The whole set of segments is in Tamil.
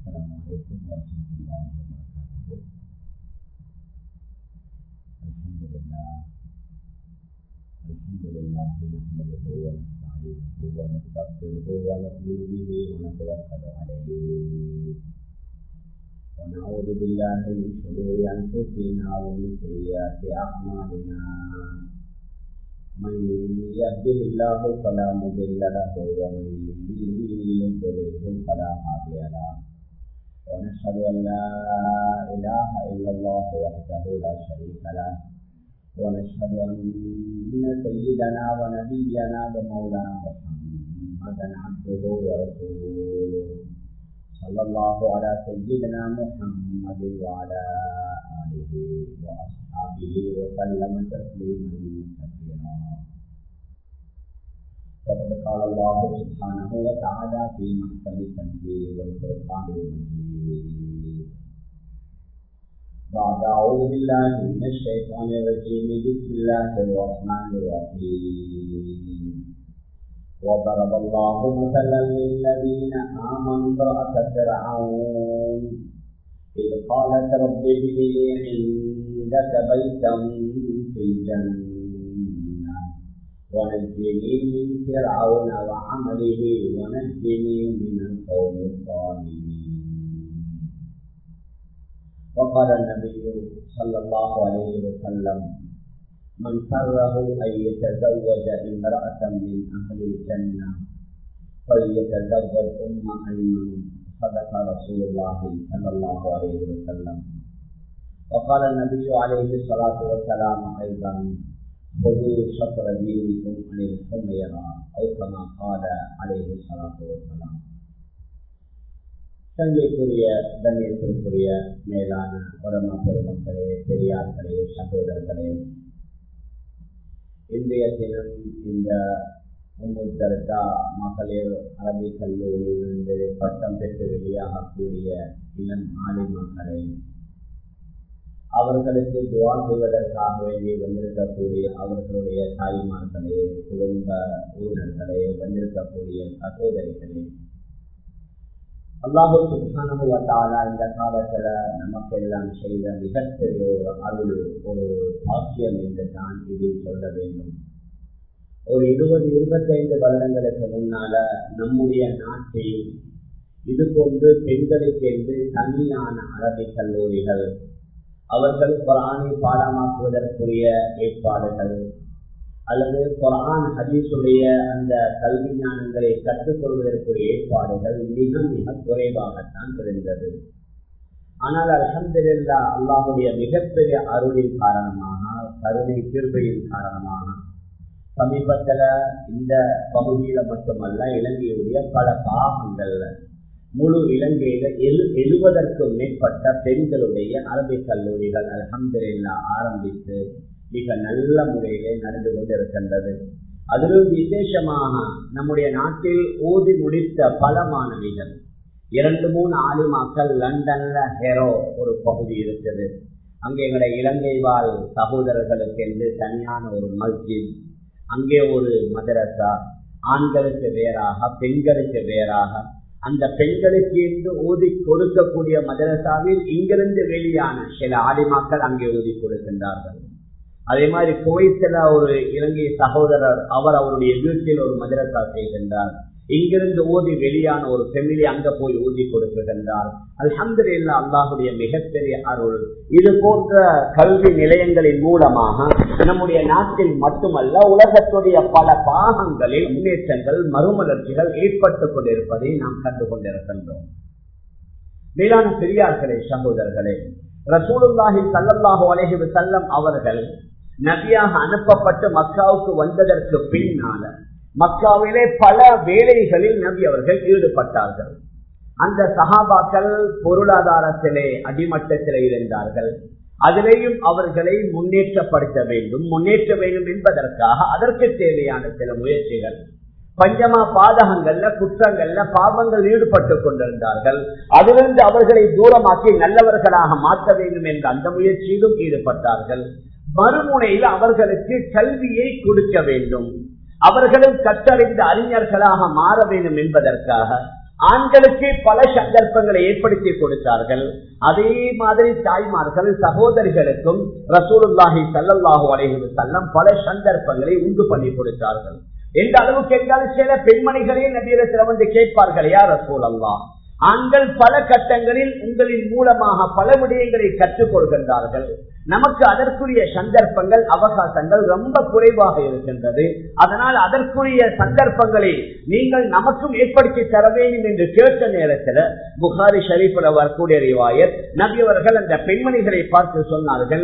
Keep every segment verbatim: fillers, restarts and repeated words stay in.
السلام عليكم ورحمة الله وبركاته. الحمد لله الحمد لله نحمده ونستعينه ونستغفره ونؤمن به ونتوكل عليه ونعوذ بالله من شرور أنفسنا ومن سيئات أعمالنا. من يهده الله فلا مضل له ومن يضلله فلا هادي له. ونشهد أن لا إله إلا الله وحده لا شريك له. ونشهد أن سيدنا ونبينا ومولانا محمدا عبده ورسوله صلى الله على سيدنا محمد وعلى آله وأصحابه وسلم تسليما كثيرا. فقد قال الله سبحانه وتعالى في محكم التنزيل والفرقان المجيد بعد أعوذ بالله من الشيطان الرجيم بسم الله الرحمن الرحيم. وضرب الله مثلا للذين آمنوا امرأة فرعون إذ قالت رب ابن لي عندك بيتا في الجنة ونجني من فرعون وعمله ونجني من القوم الظالمين. وقال النبي صلى الله عليه وسلم من سره أن يتزوج امرأة من أهل الجنة فليتزوج أم أيمن. صدق رسول الله صلى الله عليه وسلم. وقال النبي عليه الصلاة والسلام أيضا خذوا شطر دينكم عن الحميرة أو كما قال عليه الصلاة والسلام. சங்கைக்குரிய கண்ணியத்திற்குரிய மேலான உலமா பெருமக்களே, பெரியார்களே, சகோதரர்களே, இன்றைய தினம் இந்த உம்மு தர்தா மகளிர் அரபிக் கல்லூரியிலிருந்து பட்டம் பெற்று வெளியாகக்கூடிய இளம் ஆலிமாக்களை, அவர்களுக்கு துவா செய்வதற்காக வேண்டி வந்திருக்கக்கூடிய அவர்களுடைய தாய்மார்களே, குடும்ப உறவினர்களே, வந்திருக்கக்கூடிய சகோதரிகளே, அல்லாஹ் சுப்ஹானஹு வ தஆலா இந்த காலத்துல நமக்கு எல்லாம் செய்த மிகப்பெரிய ஒரு அருள், ஒரு பாக்கியம் என்று தான் இதில் சொல்ல வேண்டும். ஒரு இருபது இருபத்தைந்து வருடங்களுக்கு முன்னால நம்முடைய நாட்டில் இது போன்று பெண்களுக்கு என்று தனியான அரபிக் கல்லூரிகள், அவர்கள் குர்ஆனை பாடமாக்குவதற்குரிய ஏற்பாடுகள் அல்லது குர்ஆன் ஹதீஸுடைய அந்த கல்வி ஞானங்களை கற்றுக்கொள்வதற்குரிய ஏற்பாடுகள் மிக மிக குறைவாகத்தான் இருந்தது. ஆனால் அல்ஹம்துலில்லாஹ் அல்லாஹுடைய மிகப்பெரிய அருளின் காரணமாக, கருணை கிருபையின் காரணமாக சமீபத்தில் இந்த பகுதியில மட்டுமல்ல, இலங்கையுடைய பல பாகங்கள்ல, முழு இலங்கையில எழு எழுபதற்கும் மேற்பட்ட பெண்களுடைய அரபிக் கல்லூரிகள் அல்ஹம்துலில்லாஹ் ஆரம்பித்து மிக நல்ல முறையிலே நடந்து கொண்டிருக்கின்றது. அதிலும் விசேஷமாக நம்முடைய நாட்டில் ஓதி முடித்த பல மாணவிகள், இரண்டு மூணு ஆலிமாக்கள் லண்டன்ல ஹெரோ ஒரு பகுதி இருக்குது. அங்கே எங்களுடைய இலங்கை வாழ் சகோதரர்களுக்கு என்று தனியான ஒரு மஸ்ஜித், அங்கே ஒரு மதரசா, ஆண்களுக்கு வேறாக பெண்களுக்கு வேறாக, அந்த பெண்களுக்கு என்று ஓதி கொடுக்கக்கூடிய மதரசாவில் இங்கிருந்து வெளியான சில ஆலிமாக்கள் அங்கே ஓதி கொடுக்கின்றார்கள். அதே மாதிரி குவைத்துல ஒரு இலங்கை சகோதரர், அவர் அவருடைய வீட்டில் ஒரு மதரசா செய்கின்றார். இங்கிருந்து ஓதி வெளியான ஒரு ஃபெமிலி அங்க போய் ஊதி கொடுக்கின்றார். அல்ஹம்துலில்லாஹ் அல்லாஹுடைய மிகப்பெரிய அருள். இது போன்ற கல்வி நிலையங்களின் மூலமாக நம்முடைய நாட்டில் மட்டுமல்ல, உலகத்துடைய பல பாகங்களில் முன்னேற்றங்கள், மறுமலர்ச்சிகள் ஏற்பட்டுக் கொண்டிருப்பதை நாம் கண்டு கொண்டிருக்கின்றோம். மேலான பெரியார்களே, சகோதரர்களே, ரசூலுல்லாஹி ஸல்லல்லாஹு அலைஹி வஸல்லம் அவர்கள் நபியாக அனுப்பப்பட்டு மக்காவுக்கு வந்ததற்கு பின்னால மக்காவிலே பல வேலைகளில் நபி அவர்கள் ஈடுபட்டார்கள். அந்த சஹாபாக்கள் பொருளாதாரத்திலே அடிமட்டத்திலே இருந்தார்கள். அதிலேயும் அவர்களை முன்னேற்றப்படுத்த வேண்டும், முன்னேற்ற வேண்டும் என்பதற்காக அதற்கு தேவையான சில முயற்சிகள், பஞ்சமா பாதகங்கள்ல, குற்றங்கள்ல, பாவங்கள் ஈடுபட்டுக் கொண்டிருந்தார்கள். அதிலிருந்து அவர்களை தூரமாக்கி நல்லவர்களாக மாற்ற வேண்டும் என்ற அந்த முயற்சியிலும் ஈடுபட்டார்கள். மறுமுனையில் அவர்களுக்கு கல்வியை கொடுக்க வேண்டும், அவர்களும் கற்றறிந்த அறிஞர்களாக மாற வேண்டும் என்பதற்காக ஆண்களுக்கு பல சந்தர்ப்பங்களை ஏற்படுத்தி கொடுத்தார்கள். அதே மாதிரி தாய்மார்கள் சகோதரிகளுக்கும் ரசூலுல்லாஹி ஸல்லல்லாஹு அலைஹி வஸல்லம் பல சந்தர்ப்பங்களை உண்டு பண்ணி கொடுத்தார்கள். எந்த அளவுக்கு என்றால் சில பெண்மணிகளே நபியிடத்தில் வந்து கேட்பார்கள், யா ரசூலல்லாஹ், ஆண்கள் பல கட்டங்களில் உங்களின் மூலமாக பல விடயங்களை கற்றுக் கொள்கின்றார்கள், நமக்கு அதற்குரிய சந்தர்ப்பங்கள் அவகாசங்கள் ரொம்ப குறைவாக இருக்கின்றது, அதனால் அதற்குரிய சந்தர்ப்பங்களை நீங்கள் நமக்கும் ஏற்படுத்தி தர வேண்டும் என்று கேட்ட நேரத்தில் புகாரி ஷரீஃபில் வரக்கூடிய ரிவாயத் நபி அவர்கள் அந்த பெண்மணிகளை பார்த்து சொன்னார்கள்,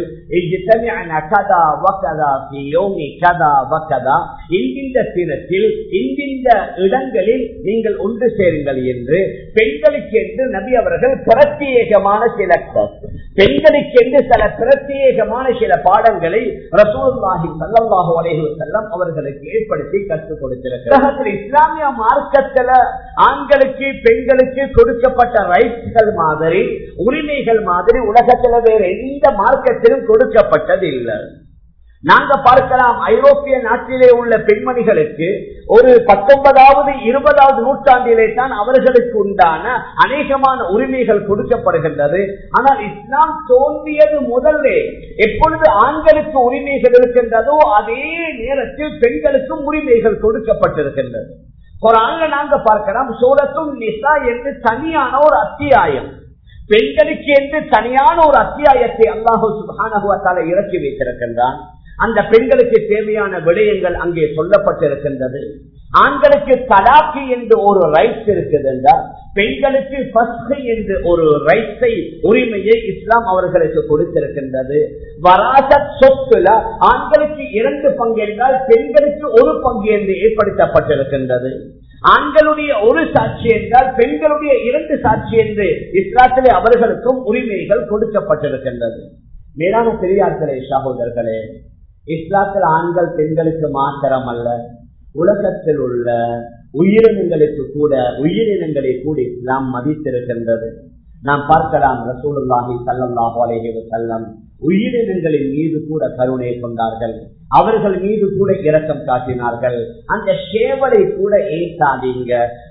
இந்த தினத்தில் இந்த இடங்களில் நீங்கள் ஒன்று சேருங்கள் என்று பெண்களுக்கு என்று நபி அவர்கள் பிரத்யேகமான சில பெண்களுக்கு என்று சில பிரத்யேகமான சில பாடங்களை ரசூலுல்லாஹி ஸல்லல்லாஹு அலைஹி வஸல்லம் அவர்களுக்கு ஏற்படுத்தி கற்றுக் கொடுத்திருக்கிறார்கள். இஸ்லாமிய மார்க்கத்தில் ஆண்களுக்கு பெண்களுக்கு கொடுக்கப்பட்ட ரைட்ஸ்கள் மாதிரி உரிமைகள் மாதிரி உலகத்தில் வேறு எந்த மார்க்கத்திலும் கொடுக்கப்பட்டது இல்லை. நாங்க பார்க்கலாம், ஐரோப்பிய நாட்டிலே உள்ள பெண்மணிகளுக்கு ஒரு பத்தொன்பதாவது இருபதாவது நூற்றாண்டிலே தான் அவர்களுக்கு உண்டான அநேகமான உரிமைகள் கொடுக்கப்படுகின்றது. ஆனால் இஸ்லாம் தோன்றியது முதல்லே எப்பொழுது ஆண்களுக்கு உரிமைகள் இருக்கின்றதோ அதே நேரத்தில் பெண்களுக்கும் உரிமைகள் கொடுக்கப்பட்டிருக்கின்றது. குர்ஆன்ல நாங்க பார்க்கலாம், சூரத்துன் நிசா என்று தனியான ஒரு அத்தியாயம், பெண்களுக்கு என்று தனியான ஒரு அத்தியாயத்தை அல்லாஹ் சுப்ஹானஹு வ தஆலா இறக்கி வைத்திருக்கின்றான். அந்த பெண்களுக்கு தேவையான விடயங்கள் அங்கே சொல்லப்பட்டிருக்கின்றது. ஆண்களுக்கு தலாக்கி என்று ஒரு ரைட்ஸ் இருக்குது என்றால் பெண்களுக்கு ஃபஸ்ஹ் என்று ஒரு ரைட்ஸை உரிமையை இஸ்லாம் அவர்களுக்கு கொடுத்திருக்கின்றது. வராசத் சொத்துல ஆண்களுக்கு இரண்டு பங்கு என்றால் பெண்களுக்கு ஒரு பங்கு என்று ஏற்படுத்தப்பட்டிருக்கின்றது. ஆண்களுடைய ஒரு சாட்சி என்றால் பெண்களுடைய இரண்டு சாட்சி என்று இஸ்லாத்திலே அவர்களுக்கும் உரிமைகள் கொடுக்கப்பட்டிருக்கின்றது. மேலான பெரியார்களே, சகோதரர்களே, இஸ்லாத்தில் ஆண்கள் பெண்களுக்கு மாத்திரம் அல்ல, உலகத்தில் உள்ள உயிரினங்களுக்கு கூட உயிரினங்களை கூட இஸ்லாம் மதித்திருக்கின்றது. நாம் பார்க்கலாம், ரசூலுல்லாஹி ஸல்லல்லாஹு அலைஹி வஸல்லம் உயிரினங்களின் மீது கூட கருணை கொண்டார்கள், அவர்கள் மீது கூட இரக்கம் காட்டினார்கள். அந்த சேவலை கூட ஏற்றாதீங்க,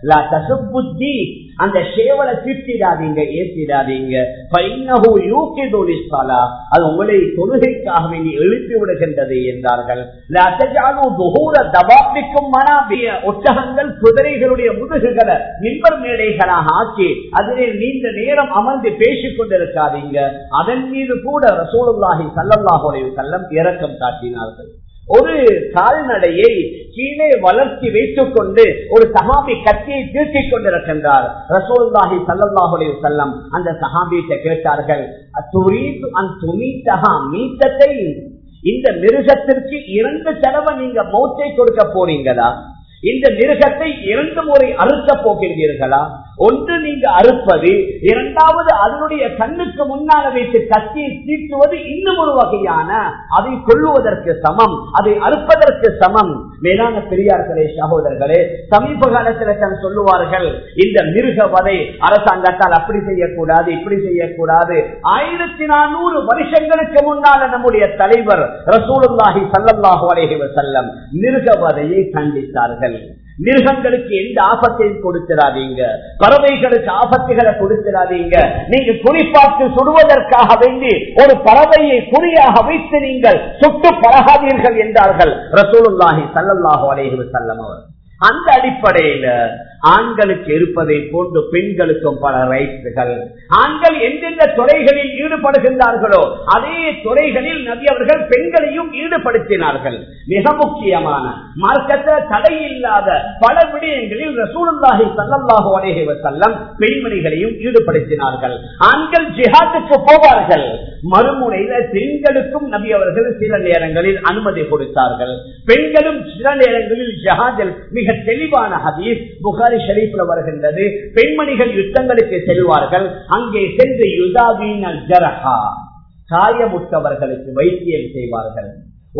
அந்த சேவலை திட்டிடாதீங்க, ஏற்றிடாதீங்க. அது உங்களை தொழுகைக்காக வேண்டி எழுப்பி விடுகின்றது என்றார்கள். ஒட்டகங்கள் குதிரைகளுடைய முதுகுகளை மின்பர் மேடைகளாக ஆக்கி அதிலே நீண்ட நேரம் அமர்ந்து பேசிக் கொண்டிருக்காதீங்க. அதன் மீது கூட ரசூலுல்லாஹி ஸல்லல்லாஹு அலைஹி வஸல்லம் இரக்கம் காட்டினார்கள். ஒரு கால்நடையை கீழே வளர்ச்சி வைத்துக் கொண்டு ஒரு சஹாபி கத்தியை தீர்த்திக் கொண்டிருக்கின்றார். ரசூலுல்லாஹி ஸல்லல்லாஹு அலைஹி வஸல்லம் அந்த சஹாபியிட்ட கேட்டார்கள், துரீது அன் துமீதஹா மீத்தத்தை, இந்த மிருகத்திற்கு இரண்டு தடவை நீங்க மௌத்தை கொடுக்க போறீங்களா? இந்த மிருகத்தை இரண்டு முறை அறுக்க போகிறீர்களா? ஒன்று நீங்க அறுப்பது, இரண்டாவது அதனுடைய கண்ணுக்கு முன்னால வைத்து கத்தியை தீட்டுவது இன்னும் ஒரு வகையான அதை கொள்ளுவதற்கு சமம், அதை அறுப்பதற்கு சமம். மேலான பெரியார்களே, சகோதரர்களே, சமீப காலத்தில் தான் சொல்லுவார்கள், இந்த மிருக வதை அரசாங்கத்தால் அப்படி செய்யக்கூடாது இப்படி செய்யக்கூடாது. ஆயிரத்தி நானூறு வருஷங்களுக்கு முன்னால நம்முடைய தலைவர் ரசூலுல்லாஹி ஸல்லல்லாஹு அலைஹி வஸல்லம் மிருக வதையை கண்டித்தார்கள். மிருகங்களுக்கு எந்த ஆபத்தையும் கொடுத்திடாதீங்க, பறவைகளுக்கு ஆபத்துகளை கொடுத்திடாதீங்க. நீங்க குறிப்பாட்டு சுடுவதற்காக வேண்டி ஒரு பறவையை குறியாக வைத்து நீங்கள் சுட்டு பழகாதீர்கள் என்றார்கள் ரசூலுல்லாஹி ஸல்லல்லாஹு அலைஹி வஸல்லம் அவர். அந்த அடிப்படையில ஆண்களுக்கு இருப்பதை போன்று பெண்களுக்கும் பல ரைட்ஸ்கள். ஆண்கள் எந்தெந்த துறைகளில் ஈடுபடுகின்றார்களோ அதே துறைகளில் நபி அவர்கள் பெண்களையும் ஈடுபடுத்தினார்கள். மிக முக்கியமான மார்க்கத்தில் தடை இல்லாத பல விடயங்களில் ரசூலுல்லாஹி ஸல்லல்லாஹு அலைஹி வஸல்லம் பெண்மணிகளையும் ஈடுபடுத்தினார்கள். ஆண்கள் ஜிஹாதுக்கு போவார்கள், மறுமுனையில பெண்களுக்கும் நபி அவர்கள் சில நேரங்களில் அனுமதி கொடுத்தார்கள். பெண்களும் சில நேரங்களில் ஜிஹாதில் மிக தெளிவான ஹதீஸ் புகாரி ஷரீஃப்ல வருகின்றது. பெண்மணிகள் யுத்தங்களுக்கு செல்வார்கள், அங்கே சென்று யுதாவீனல் ஜரஹா, காயமுற்றவர்களுக்கு வைத்தியம் செய்வார்கள்.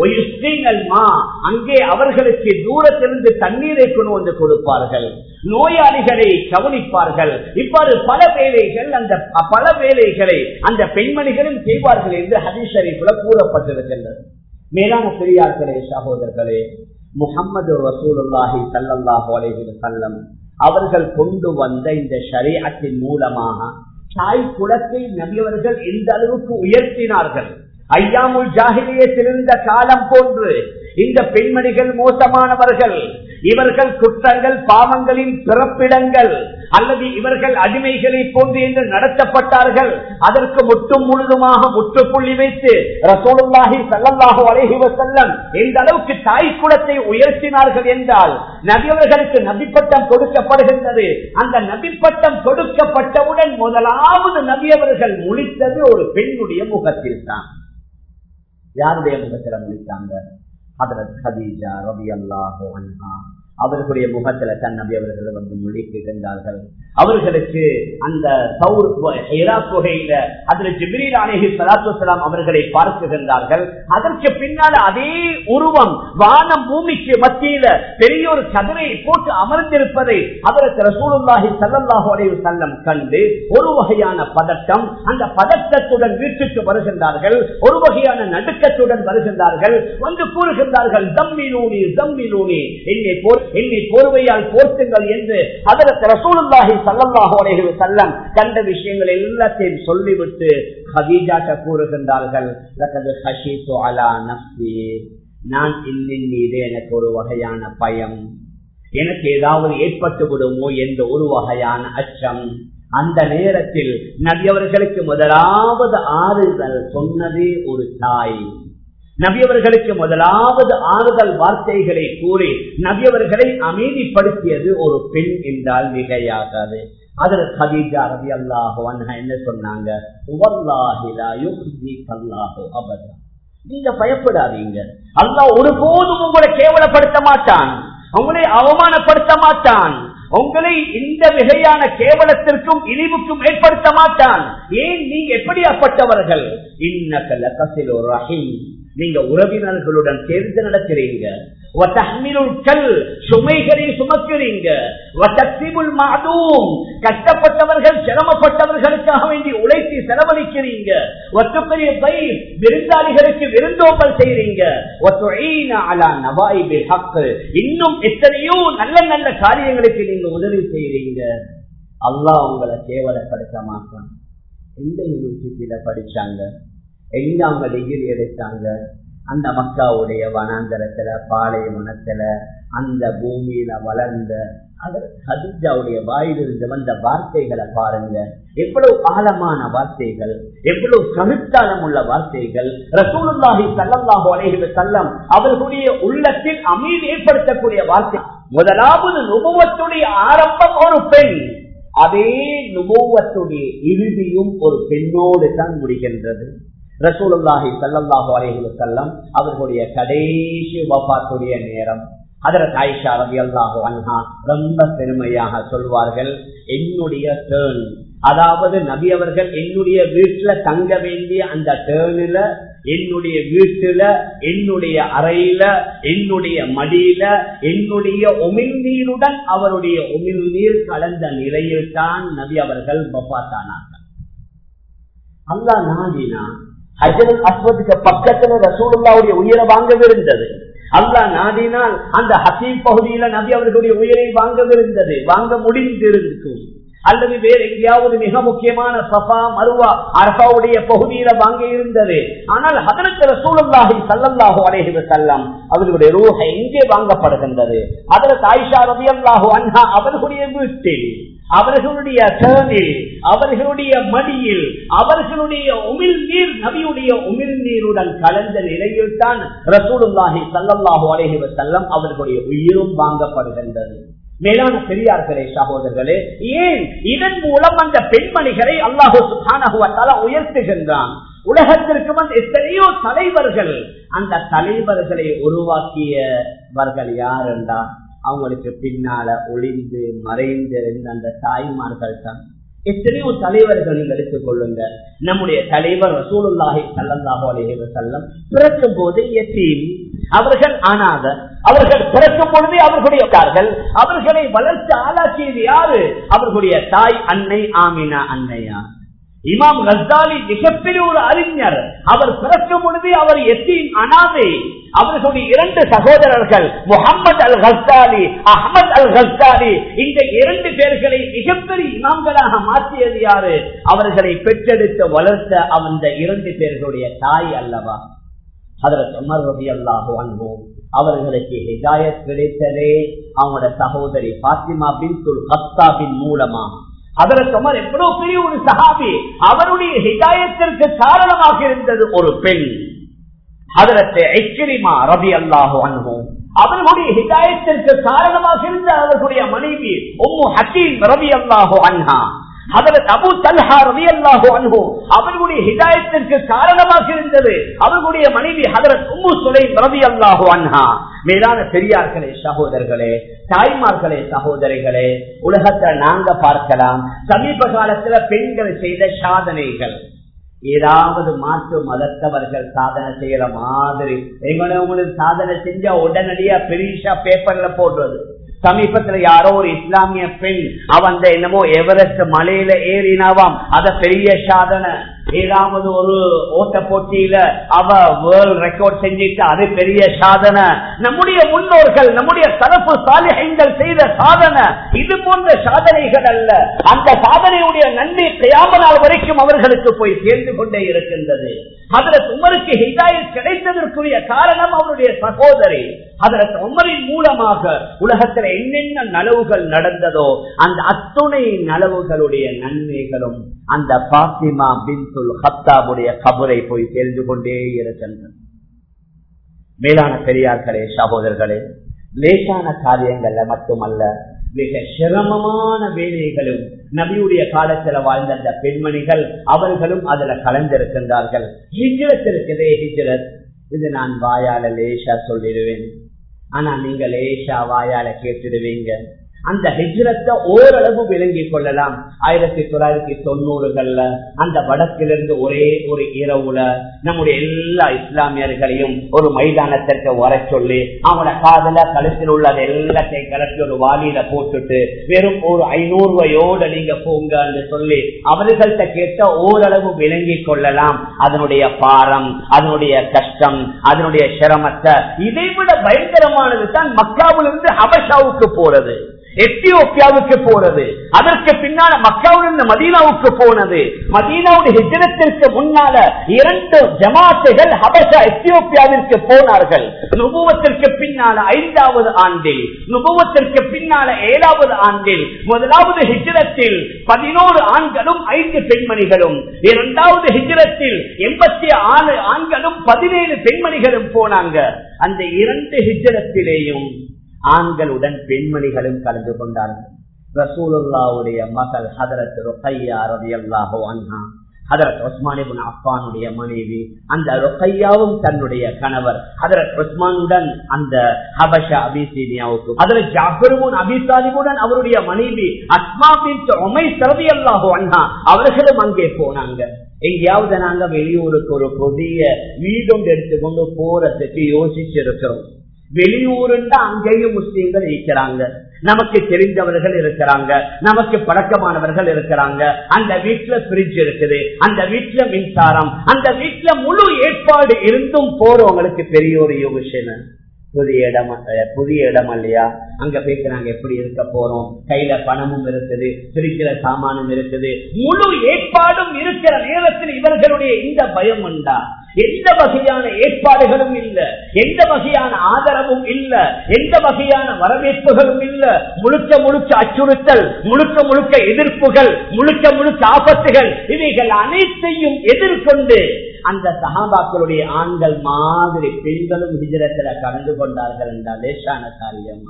அங்கே அவர்களுக்கு தூரத்திலிருந்து தண்ணீரை கொண்டு வந்து கொடுப்பார்கள், நோயாளிகளை கவனிப்பார்கள். இவ்வாறு பல வேலைகள் அந்த பல வேலைகளை அந்த பெண்மணிகளும் செய்வார்கள் என்று ஹதீஸ் ஷரீஃப்ல கூறப்பட்டிருக்கின்றது. மேலான பெரியார்களே, சகோதரர்களே, முஹம்மது ரசூலுல்லாஹி ஸல்லல்லாஹு அலைஹி வஸல்லம் அவர்கள் கொண்டு வந்த இந்த ஷரீஅத்தின் மூலமாக தாய் குலத்தை நபியவர்கள் எந்த அளவுக்கு உயர்த்தினார்கள். ஐயாமுல் ஜாஹிலியத்தில் இருந்த காலம் போன்று இந்த பெண்மணிகள் மோசமானவர்கள், இவர்கள் குற்றங்கள் பாவங்களின் பிறப்பிடங்கள், அல்லது இவர்கள் அடிமைகளை போன்று என்று நடத்தப்பட்டார்கள். அதற்கு முற்றும் முழுதுமாக முற்றுப்புள்ளி வைத்து ரசூலுல்லாஹி ஸல்லல்லாஹு அலைஹி வஸல்லம் எந்த அளவுக்கு தாய் குலத்தை உயர்த்தினார்கள் என்றால், நபியவர்களுக்கு நபிப்பட்டம் கொடுக்கப்படுகின்றது. அந்த நபிப்பட்டம் கொடுக்கப்பட்டவுடன் முதலாவது நபியவர்கள் முழித்தது ஒரு பெண்ணுடைய முகத்தில் தான். யாருடைய முகத்தில் முழித்தாங்க? ஹதரத் ஹதீஜா ரலியல்லாஹு அன்ஹா அவர்களுடைய முகத்துல தன் நபி அவர்கள் வந்து முழிக்கின்றார்கள். அவர்களுக்கு அந்த புகையில அதுல ஜிப்ரீல் அலைஹி ஸலாத்து வஸலாம் அவர்களை பார்க்குகின்றார்கள். அதற்கு பின்னால் அதே உருவம் வானம் பூமிக்கு மத்தியில பெரிய ஒரு கதிரை போட்டு அமர்ந்திருப்பதை அதற்கு ரசூலுல்லாஹி ஸல்லல்லாஹு அலைஹி வஸல்லம் கண்டு ஒரு வகையான பதட்டம், அந்த பதட்டத்துடன் வீட்டுக்கு வருகின்றார்கள். ஒரு வகையான நடுக்கத்துடன் வருகின்றார்கள். வந்து கூறுகின்றார்கள், தம்மிலூனி தம்மிலூனி என்னை போர் என்னை போர்வையால் போர்த்துங்கள் என்று அதற்கு ரசூலுல்லாஹி ஸல்லல்லாஹு அலைஹி வஸல்லம் கண்ட விஷயங்கள் எல்லாத்தையும் சொல்லிவிட்டு ஹதீஜாட்ட கூறுகின்றார்கள், லகத் ஹஷீது அலா நஃப்ஸி, நான் இன்னின் மீது எனக்கு ஒரு வகையான பயம், எனக்கு ஏதாவது ஏற்பட்டு விடுமோ என்ற ஒரு வகையான அச்சம். அந்த நேரத்தில் நபியவர்களுக்கு முதலாவது ஆறுதல் சொன்னதே ஒரு தாய். நபியவர்களுக்கு முதலாவது ஆறுதல் வார்த்தைகளை கூறி நபியவர்களை அமைதிப்படுத்தியது ஒரு பெண் என்றால் மிகையாகாது. அதற்கு ஹதீஜா ரலியல்லாஹு அன்ஹா என்ன சொன்னாங்க? வல்லாஹி லா யுஹ்ஸிக அல்லாஹு அபதா, நீங்க பயப்படாதீங்க, அல்லாஹ் ஒருபோதும் உங்களை கேவலப்படுத்த மாட்டான், உங்களை அவமானப்படுத்த மாட்டான், உங்களை இந்த மிகையான கேவலத்திற்கும் இழிவுக்கும் ஏற்படுத்த மாட்டான். ஏன் நீங்க எப்படியாப்பட்டவர்கள்? இன்னக லதஸிலு ரஹீம், நீங்க உறவினர்களுடன் சேர்ந்து நடக்கிறீங்க, சுமைகளை சுமக்கிறீங்க, கஷ்டப்பட்டவர்கள் சிரமப்பட்டவர்களுக்காக வேண்டி உழைத்து செலவழிக்கிறீங்க, விருந்தாளிகளுக்கு விருந்தோம்பல் செய்றீங்க, இன்னும் எத்தனையோ நல்ல நல்ல காரியங்களுக்கு நீங்க உதவி செய்றீங்க. அல்லாஹ் உங்களை கேவலப்படுத்த மாட்டான். எந்த யூனிவர்சிட்டியில படிச்சாங்க, எங்க அவங்க டிகிரி எடுத்தாங்க? அந்த மக்காவுடைய வனாந்தரத்துல பாலைவனத்துல அந்த பூமியில வளர்ந்த ஹதீஜாவுடைய வாயிலிருந்து வந்த வார்த்தைகளை பாருங்க. எவ்வளவு ஆழமான வார்த்தைகள், எவ்வளவு கருத்தாளம் உள்ள வார்த்தைகள். ரசூலுல்லாஹி ஸல்லல்லாஹு அலைஹி வஸல்லம் அவர்களுடைய உள்ளத்தில் அமைதி ஏற்படுத்தக்கூடிய வார்த்தை. முதலாவது நுபுவத்துடைய ஆரம்பம் ஒரு பெண், அதே நுபுவத்துடைய இறுதியும் ஒரு பெண்ணோடு தான் முடிகின்றது. ரசூலுல்லாஹி ஸல்லல்லாஹு அலைஹி வஸல்லம் அவர்களுடைய கடைசி வஃபாத்துடைய நேரம் ஹஜ்ரத் ஆயிஷா ரலியல்லாஹு அன்ஹா ரொம்ப பெருமையாக சொல்வார்கள், என்னுடைய டர்ன், அதாவது நபி அவர்கள் என்னுடைய வீட்டுல தங்க வேண்டிய அந்த டர்னில், என்னுடைய வீட்டுல, என்னுடைய அறையில, என்னுடைய மடியில, என்னுடைய உமிழ்நீருடன் அவருடைய உமிழ்நீர் கலந்த நிலையில் தான் நபி அவர்கள் வஃபாத்தானார்கள். அல்லாஹ் நாடினா ஹஜ்ருல் அஸ்வதுக்கு பக்கத்துல ரசூலுல்லாஹ்வுடைய உயிரை வாங்கவிருந்தது. அல்லாஹ் நாடினால் அந்த ஹசீப் பகுதியில நபி அவர்களுடைய உயிரை வாங்கவிருந்தது, வாங்க முடிந்திருக்கும். அல்லது வேற எங்கேயாவது மிக முக்கியமான சஃபா மருவா அரஃபாவுடைய பகுதியில வாங்க இருந்தது. ஆனால் ஹஜ்ரத் ரசூலுல்லாஹி ஸல்லல்லாஹு அலைஹி வஸல்லம் அவர்களுடைய ரூஹ் எங்கே வாங்கப்படுகின்றது? ஹஜ்ரத் ஆயிஷா ரலியல்லாஹு அன்ஹா அவர்களுடைய வீட்டில், அவர்களுடைய டர்னில், அவர்களுடைய மடியில், அவர்களுடைய உமிழ் நீர் நபியுடைய உமிழ் நீருடன் கலந்த நிலையில் தான் ரசூலுல்லாஹி ஸல்லல்லாஹு அலைஹி வஸல்லம் அவர்களுடைய உயிரும் வாங்கப்படுகின்றது. மேலான பெரியார்களே, சகோதரர்களே, ஏன் இதன் மூலம் அந்த பெண்மணிகளை அல்லாஹு சுப்ஹானஹு வ தஆலா உயர்த்துகின்றான். உலகத்திற்கு வந்து எத்தனையோ தலைவர்கள், அந்த தலைவர்களை உருவாக்கியவர்கள் யார் என்றால் அவங்களுக்கு பின்னால ஒளிந்து மறைந்திருந்த அந்த தாய்மார்கள் தான். எத்தனையோ தலைவர்கள் நீங்கள் எடுத்துக் கொள்ளுங்க. நம்முடைய தலைவர் ரசூலுல்லாஹி ஸல்லல்லாஹு அலைஹி வஸல்லம் பிறக்கும் போது யதீம், அவர்கள் அனாத, அவர்கள் பிறக்கும் பொழுதே அவர்களுடைய அவர்களை வளர்த்து ஆளாக்கியது யாரு? அவர்களுடைய தாய் அன்னை ஆமினா அன்னையா. இமாம் கஸ்ஸாலி மிகப்பெரிய ஒரு அறிஞர், அவர் பிறக்கும் பொழுதே அவர் யதீம் அனாதை. அவர்களுடைய இரண்டு சகோதரர்கள் முகமது அல் கஸ்தாலி, அஹ்மத் அல் கஸ்தாலி, இந்த இரண்டு பேர்களை மிகப்பெரிய இமாம்களாக மாற்றியது யாரு? அவர்களை பெற்றெடுத்து வளர்த்த அந்த இரண்டு பேர்களுடைய தாய் அல்லவா ஹஜ்ரத் உமர் ரலியல்லாஹு அன்ஹு. அவர்களுக்கு ஹிதாயத் கிடைத்ததே அவங்களோட சகோதரி பாத்திமா பின்துல் கத்தாபின் மூலமா. ஹஜ்ரத் உமர் எவ்வளவு பெரிய ஒரு சஹாபி, அவருடைய ஹிதாயத்திற்கு காரணமாக இருந்தது ஒரு பெண் ஹஜ்ரத் இக்ரிமா ரலியல்லாஹு அன்ஹு. அவர்களுடைய ஹிதாயத்திற்கு காரணமாக இருந்த அவர்களுடைய மனைவி உம்மு ஹக்கீம் ரலியல்லாஹு அன்ஹா. ஹஜ்ரத் அபூ தல்ஹா ரலியல்லாஹு அன்ஹு அவர்களுடைய ஹிதாயத்திற்கு காரணமாக இருந்தது அவர்களுடைய மனைவி ஹஜ்ரத் உம்மு சுலைம் ரலியல்லாஹு அன்ஹா. மேலான பெரியார்களே, சகோதரர்களே, தாய்மார்களே, சகோதரிகளே, உலகத்தை நாங்க பார்க்கலாம் சமீப காலத்துல பெண்கள் செய்த சாதனைகள். ஏதாவது மாற்று மதத்தவர்கள் சாதனை செய்யற மாதிரி எங்களுக்கு சாதனை செஞ்சா உடனடியா பெரிசா பேப்பர்ல போடுறது. சமீபத்துல யாரோ ஒரு இஸ்லாமிய பெண் அவன் என்னமோ எவரெஸ்ட் மலையில ஏறினாவாம், அத பெரிய சாதனை. ஏதாவது ஒரு ஓட்ட போட்டியில அவ வேர்ல்ட் ரெக்கார்ட் செஞ்சிட்டு அது பெரிய சாதனை. நம்முடைய முன்னோர்கள், நம்முடைய தரப்பு சாலிஹீன்கள் செய்த சாதனை இது போன்ற சாதனைகள் அல்ல. அந்த சாதனையுடைய நன்மை கியாமத் நாள் வரைக்கும் அவர்களுக்கு போய் சேர்ந்து கொண்டே இருக்கின்றது. ஹஜ்ரத் உமருக்கு ஹிதாயத் கிடைத்ததற்குரிய காரணம் அவருடைய சகோதரி. ஹஜ்ரத் உமரின் மூலமாக உலகத்தில் என்னென்ன நலவுகள் நடந்ததோ அந்த அத்துணை நலவுகளுடைய நன்மைகளும் அந்த பாத்திமா பின்துல் கத்தாபுடைய கபரை போய் தெரிந்து கொண்டே இருக்கின்றன. மேலான பெரியார்களே, சகோதரர்களே, லேசான காரியங்கள்ல மட்டுமல்ல, மிக சிரமமான வேலைகளும் நபியுடைய காலத்துல வாழ்ந்த அந்த பெண்மணிகள் அவர்களும் அதுல கலந்திருக்கின்றார்கள். ஹிஜ்ரத் இருக்குதே, ஹிஜ்ரத் இது நான் வாயால லேசா சொல்லிடுவேன், ஆனா நீங்க லேசா வாயால கேட்டுடுவீங்க. அந்த ஹிஜ்ரத்தை ஓரளவு விளங்கிக் கொள்ளலாம். ஆயிரத்தி தொள்ளாயிரத்தி தொண்ணூறுகள்ல அந்த வடக்கிலிருந்து ஒரே ஒரு இரவுல நம்முடைய எல்லா இஸ்லாமியர்களையும் ஒரு மைதானத்திற்கு வர சொல்லி அவங்களோட காதல கழுத்தில் உள்ளது எல்லாத்தையும் கலட்டி ஒரு வாலியில போட்டுட்டு வெறும் ஒரு ஐநூறு ரூபாயோட நீங்க போங்கன்னு சொல்லி அவர்கள்ட்ட கேட்ட ஓரளவு விளங்கிக் கொள்ளலாம் அதனுடைய பாரம், அதனுடைய கஷ்டம், அதனுடைய சிரமத்தை. இதைவிட பயங்கரமானது தான் மக்காவிலிருந்து ஹபஷாவுக்கு போறது, எத்தியோப்பியாவுக்கு போறது, அதற்கு பின்னால மக்காவிலிருந்து மதீனாவுக்கு போனது. மதீனாவுடைய ஹிஜ்ரத்திற்கு முன்னால இரண்டு ஜமாத்துகள் ஹபஷா எத்தியோப்பியாவிற்கு போனார்கள். நுபுவத்திற்கு பின்னால ஐந்தாவது ஆண்டில், நுபுவத்திற்கு பின்னால ஏழாவது ஆண்டில், முதலாவது ஹிஜ்ரத்தில் பதினோரு ஆண்களும் ஐந்து பெண்மணிகளும், இரண்டாவது ஹிஜ்ரத்தில் எண்பத்தி ஆறு ஆண்களும் பதினேழு பெண்மணிகளும் போனாங்க. அந்த இரண்டு ஹிஜ்ரத்திலேயும் ஆண்களுடன் பெண்மணிகளும் கலந்து கொண்டார்கள். ரசூலுல்லாஹ்வுடைய மகள் ஹஜ்ரத் ருக்கையா ரலியல்லாஹு அன்ஹா, ஹஜ்ரத் உஸ்மான் இப்னு அஃபானுடைய மனைவி, அந்த ருக்கையாவும் தன்னுடைய கணவர் ஹஜ்ரத் உஸ்மானுடன் அந்த ஹபஷா அபிசீனியாவுக்கு, ஹஜ்ரத் ஜாஃபர் இப்னு அபீ தாலிபுடன் அவருடைய மனைவி அஸ்மா பின்த் உமைஸ் ரலியல்லாஹு அன்ஹா அவர்களும் அங்கே போனாங்க. எங்கேயாவது நாங்க வெளியூருக்கு ஒரு புதிய வீடொன்று எடுத்துக்கொண்டு போறதுக்கு யோசிச்சிருக்கிறோம். வெளியூருண்டா அங்கேயும் முஸ்லீம்கள் இருக்கிறாங்க, நமக்கு தெரிந்தவர்கள் இருக்கிறாங்க, நமக்கு பழக்கமானவர்கள் இருக்கிறாங்க. அந்த வீட்டுல பிரிட்ஜ் இருக்குது, அந்த வீட்டுல மின்சாரம், அந்த வீட்டுல முழு ஏற்பாடு இருந்தும் போறவங்களுக்கு பெரிய ஒரு யோசனை. புதிய இடம், புதிய இடம் இல்லையா, அங்க போயிட்டு நாங்க எப்படி இருக்க போறோம், கையில பணமும் இருக்குது, பிரிக்கிற சாமானும் இருக்குது, முழு ஏற்பாடும் இருக்கிற நேரத்தில் இவர்களுடைய இந்த பயம் உண்டா? எந்த வகையான ஏற்பாடுகளும் இல்ல, எந்த வகையான ஆதரவும் இல்ல, எந்த வகையான வரவேற்புகளும் இல்ல. முழுக்க முழுக்க அச்சுறுத்தல், முழுக்க முழுக்க எதிர்ப்புகள், முழுக்க முழுக்க ஆபத்துகள், இவைகள் அனைத்தையும் எதிர்கொண்டு அந்த சஹாபாக்களுடைய ஆண்கள் மாதிரி பெண்களும் ஹிஜ்ரத்துல கலந்து கொண்டார்கள் என்றால் லேசான காரியமா?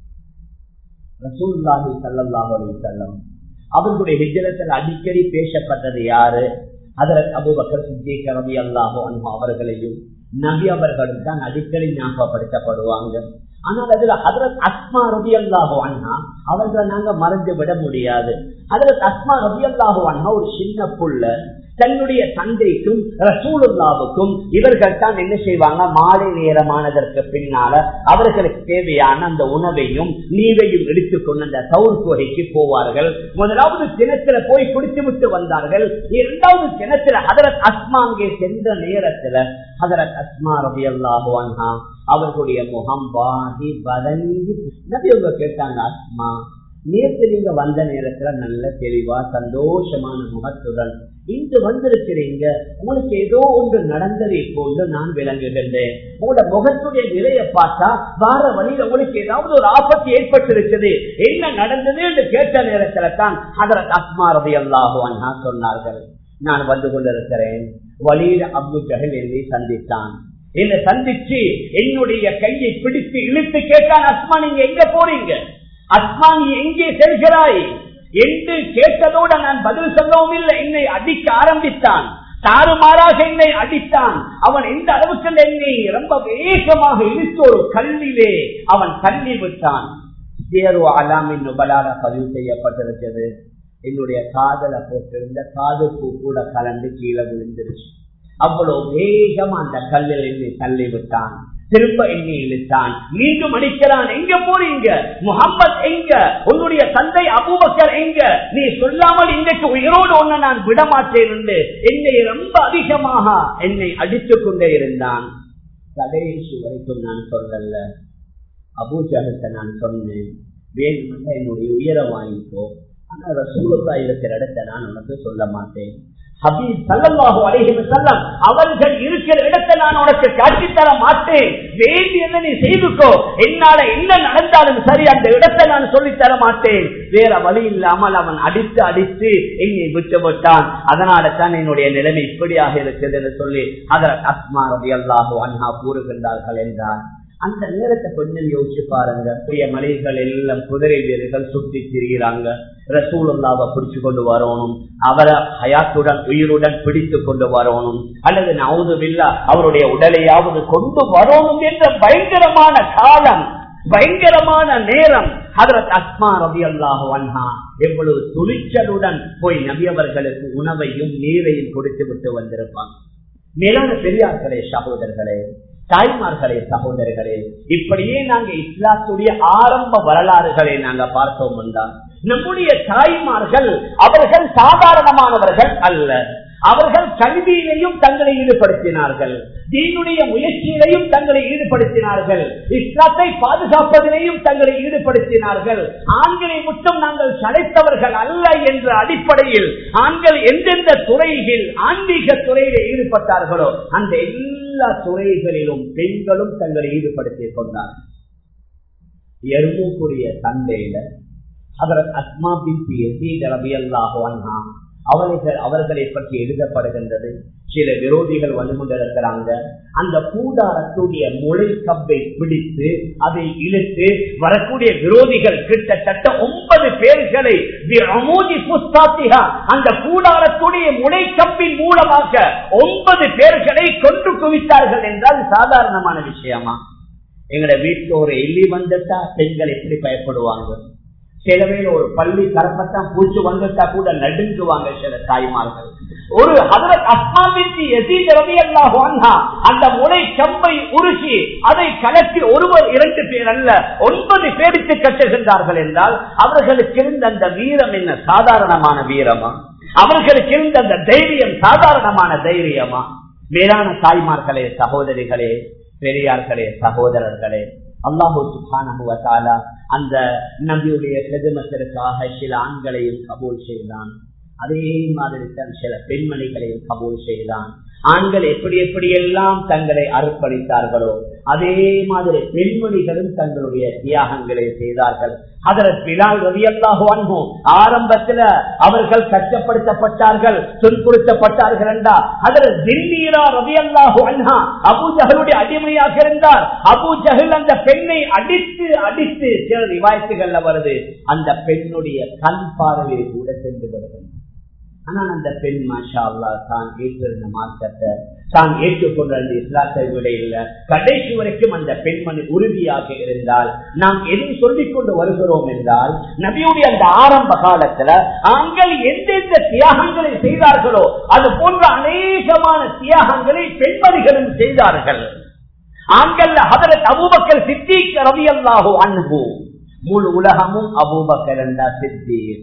ரசூலுல்லாஹி ஸல்லல்லாஹு அலைஹி வஸல்லம் அவர்களுடைய ஹிஜ்ரத்தில் அடிக்கடி பேசப்பட்டது யாரு? ஹஜ்ரத் அபூபக்கர் சித்திக் ரலியல்லாஹு அன்ஹு அவர்களையும் நபி அவர்களும் தான் அடிக்கடி ஞாபகப்படுத்தப்படுவாங்க. ஆனால் அதுல ஹஜ்ரத் அஸ்மா ரலியல்லாஹு அன்ஹா அவர்களை நாங்க மறந்து விட முடியாது. ஹஜ்ரத் அஸ்மா ரலியல்லாஹு அன்ஹா ஒரு சின்ன புள்ள, தன்னுடைய தந்தைக்கும் ரசூலுல்லாவுக்கும் இவர்கள் தான் என்ன செய்வாங்க, மாலை நேரமானதற்கு பின்னால அவர்களுக்கு தேவையான அந்த உணவையும் நீரையும் எடுத்துக்கொண்டு அந்த தௌர் குகைக்கு போவார்கள். முதலாவது கிணத்துல போய் குடித்து விட்டு வந்தார்கள். இரண்டாவது கிணத்துல ஹஜ்ரத் அஸ்மா அங்கே சென்ற நேரத்துல ஹஜ்ரத் அஸ்மா ரலியல்லாஹு அன்ஹா அவர்களுடைய முகம் வாடி வதங்கி நபி அவங்க கேட்டாங்க, அஸ்மா நேற்று நீங்க வந்த நேரத்துல நல்ல தெளிவா சந்தோஷமான முகத்துடன் இன்று வந்திருக்கிறீங்க, உங்களுக்கு ஏதோ ஒன்று நடந்ததை போன்று நான் விளங்குகின்றேன். உங்களோட முகத்துடைய நிலையை பார்த்தா வார வழியில உங்களுக்கு ஏதாவது ஒரு ஆபத்து ஏற்பட்டிருக்குது, என்ன நடந்தது என்று கேட்ட நேரத்துல தான் ஹஜ்ரத் அஸ்மா ரலியல்லாஹு அன்ஹா சொன்னார்கள், நான் வந்து கொண்டிருக்கிறேன், வழியில அபூ ஜஹல் என்னை சந்தித்தான், என்னை சந்திச்சு என்னுடைய கையை பிடித்து இழுத்து கேட்டான், அஸ்மா நீங்க எங்க போறீங்க, அஸ்மா நீ எங்கே செல்கிறாய் என்று கேட்டதோடு நான் பதில் சொல்லவும் இல்லை. என்னை அடிக்க ஆரம்பித்தான், தாறுமாறாக என்னை அடித்தான். அவன் எந்த அளவுக்கு என்னை ரொம்ப வேகமாக இழுத்து ஒரு கல்லிலே அவன் தள்ளி விட்டான். தேர்வு அலாமின் நுபலால பதிவு செய்யப்பட்டிருக்கிறது. என்னுடைய காதலை போட்டிருந்த காதல் பூ கூட கலந்து கீழே விழுந்துருச்சு. அவ்வளவு வேகமா அந்த கல்லில் என்னை தள்ளி விட்டான். திரும்ப எண்ணி இழுத்தான், மீண்டும் அடிக்கிறான். எங்க போறீங்க, முஹம்மத் எங்க, உன்னுடைய தந்தை அபூபக்கர் எங்க, நீ சொல்லாமல் இன்றைக்கு உயிரோடு ஒண்ணு நான் விடமாட்டேன் என்று என்னை ரொம்ப அதிகமாக என்னை அடித்துக் கொண்டே இருந்தான். கடைசி வரைக்கும் நான் சொல்லல, அபூ ஜஹல்ட்ட நான் சொன்னேன், வேணுமென்ற என்னுடைய உயிரை வாங்கிக்கோ, ஆனா ரசூலுல்லாஹ் இருக்கிற இடத்தை நான் உனக்கு சொல்ல மாட்டேன். ஹபீப் ஸல்லல்லாஹு அலைஹி வஸல்லம் அவர்கள் இருக்கிற இடத்தை நான் உனக்கு காட்டித்தர மாட்டேன், வேண்டியதை நீ செய்துக்கோ, என்னால என்ன நடந்தாலும் சரி அந்த இடத்தை நான் சொல்லி தர மாட்டேன். வேற வழி இல்லாமல் அவன் அடித்து அடித்து என்னை விட்டு விட்டான். அதனால தான் என்னுடைய நிலைமை இப்படியாக இருக்குது என்று சொல்லி ஹஜ்ரத் அஸ்மா ரலியல்லாஹு அன்ஹா கூறுகின்றார்கள் என்றார். அந்த நேரத்தை கொஞ்சம் யோசிச்சு பாருங்க. புதிய மலைகள் எல்லாம் குதிரை வீரர்கள் சுற்றி திரிகிறாங்க. ரசூலுல்லாவை பிடிச்சு கொண்டு வரணும், அவரை ஹயாத்துடன் உயிருடன் பிடித்து கொண்டு வரணும், அல்லது நவுதுபில்லா அவருடைய உடலையாவது கொண்டு வரணும் என்ற பயங்கரமான காலம், பயங்கரமான நேரம். ஹஜ்ரத் அஸ்மா ரலியல்லாஹு அன்ஹா எவ்வளவு துணிச்சலுடன் போய் நபி அவர்களுக்கு உணவையும் நீரையும் கொடுத்து விட்டு வந்திருப்பாங்க. மேலான பெரியார்களே, சகோதரர்களே, தாய்மார்களே, சகோதரர்களே, இப்படியே நாங்க இஸ்லாத்துடைய ஆரம்ப வரலாறுகளை நாங்க பார்த்தோம் என்றால் நம்முடைய தாய்மார்கள் அவர்கள் சாதாரணமானவர்கள் அல்ல. அவர்கள் கல்வியிலையும் தங்களை ஈடுபடுத்தினார்கள், தீனுடைய முயற்சியிலையும் தங்களை ஈடுபடுத்தினார்கள், இஸ்லாத்தை பாதுகாப்பதிலேயும் தங்களை ஈடுபடுத்தினார்கள். ஆண்களை மட்டும் நாங்கள் சளைத்தவர்கள் அல்ல என்ற அடிப்படையில் ஆண்கள் எந்தெந்த துறையில் ஆன்மீக துறையில ஈடுபட்டார்களோ அந்த எல்லா துறைகளிலும் பெண்களும் தங்களை ஈடுபடுத்திக் கொண்டார்கள். எர்மூக்குரிய சண்டையில ஹஜ்ரத் அஸ்மா பின்த் யஸீத் ரலியல்லாஹு அன்ஹா அவர்கள் அவர்களை பற்றி எழுதப்படுகின்றது. சில விரோதிகள் வந்து கொண்டிருக்கிறாங்க, அந்த கூடாரத்துடைய முளை கப்பை பிடித்து அதை இழுத்து வரக்கூடிய விரோதிகள் கிட்டத்தட்ட ஒன்பது பேர்களை அந்த கூடாரத்துடைய முளை கப்பின் மூலமாக ஒன்பது பேர்களை கொன்று குவித்தார்கள் என்றால் சாதாரணமான விஷயமா? எங்கட வீட்டுல ஒரு எலி வந்துட்டா பெண்கள் எப்படி பயப்படுவாங்க? சில பேர் ஒரு பள்ளி கரப்பத்தான் பூச்சி வந்துட்டா கூட நடுங்குவாங்க சில தாய்மார்கள். ஒரு ஹஜ்ரத் அஸ்மா பின்த் யஸீத் ரலியல்லாஹு அன்ஹா அந்த முளை கம்பை உருகி அதை கலத்தி ஒருவர் இரண்டு பேர் அல்ல ஒன்பது பேருக்கு கட்டுகின்றார்கள் என்றால் அவர்களுக்கு இருந்த அந்த வீரம் என்ன சாதாரணமான வீரமா? அவர்களுக்கு இருந்த அந்த தைரியம் சாதாரணமான தைரியமா? மேலான தாய்மார்களே, சகோதரிகளே, பெரியார்களே, சகோதரர்களே, அல்லாஹு சுப்ஹானஹு வ தஆலா அந்த நபியுடைய ஹிதமத்திற்காக சில ஆண்களையும் கபூல் செய்தான். அதே மாதிரி தான் சில பெண்மணிகளையும் கபூல் செய்தான். ஆண்கள் எப்படி எப்படி எல்லாம் தங்களை அர்ப்பணித்தார்களோ அதே மாதிரி பெண்மணிகளும் தங்களுடைய தியாகங்களை செய்தார்கள். ஹஜ்ரத் பிலால் ரலியல்லாஹு அன்ஹு ஆரம்பத்தில் அவர்கள் கஷ்டப்படுத்தப்பட்டார்கள், துன்புறுத்தப்பட்டார்கள் என்றார். ஹஜ்ரத் ஜின்னீரா ரலியல்லாஹு அன்ஹா அபூ ஜஹலுடைய அடிமையாக இருந்தார். அபூ ஜஹல் அந்த பெண்ணை அடித்து அடித்து சில ரிவாயத்துகள்ல வருது, அந்த பெண்ணுடைய கண் பார்வையை கூட சென்று வருகிறது. ஆனால் அந்த பெண் மாஷா அல்லாஹ் தான் ஏற்றிருந்த மார்க்கத்தை தான் ஏற்றுக்கொண்ட அந்த இஸ்லாத்தை விட இல்லை, கடைசி வரைக்கும் அந்த பெண்மணி உறுதியாக இருந்தால் நாம் எதை சொல்லிக் கொண்டு வருகிறோம் என்றால், நபியுடைய அந்த ஆரம்ப காலத்துல ஆண்கள் எந்தெந்த தியாகங்களை செய்தார்களோ அது போன்ற அநேகமான தியாகங்களை பெண்மணிகளும் செய்தார்கள். ஆண்கள் ஹதரத் அபூபக்கர் சித்தீக் ரலியல்லாஹு அன்ஹு, முழு உலகமும் அபூபக்கர் என்றா சித்தீக்.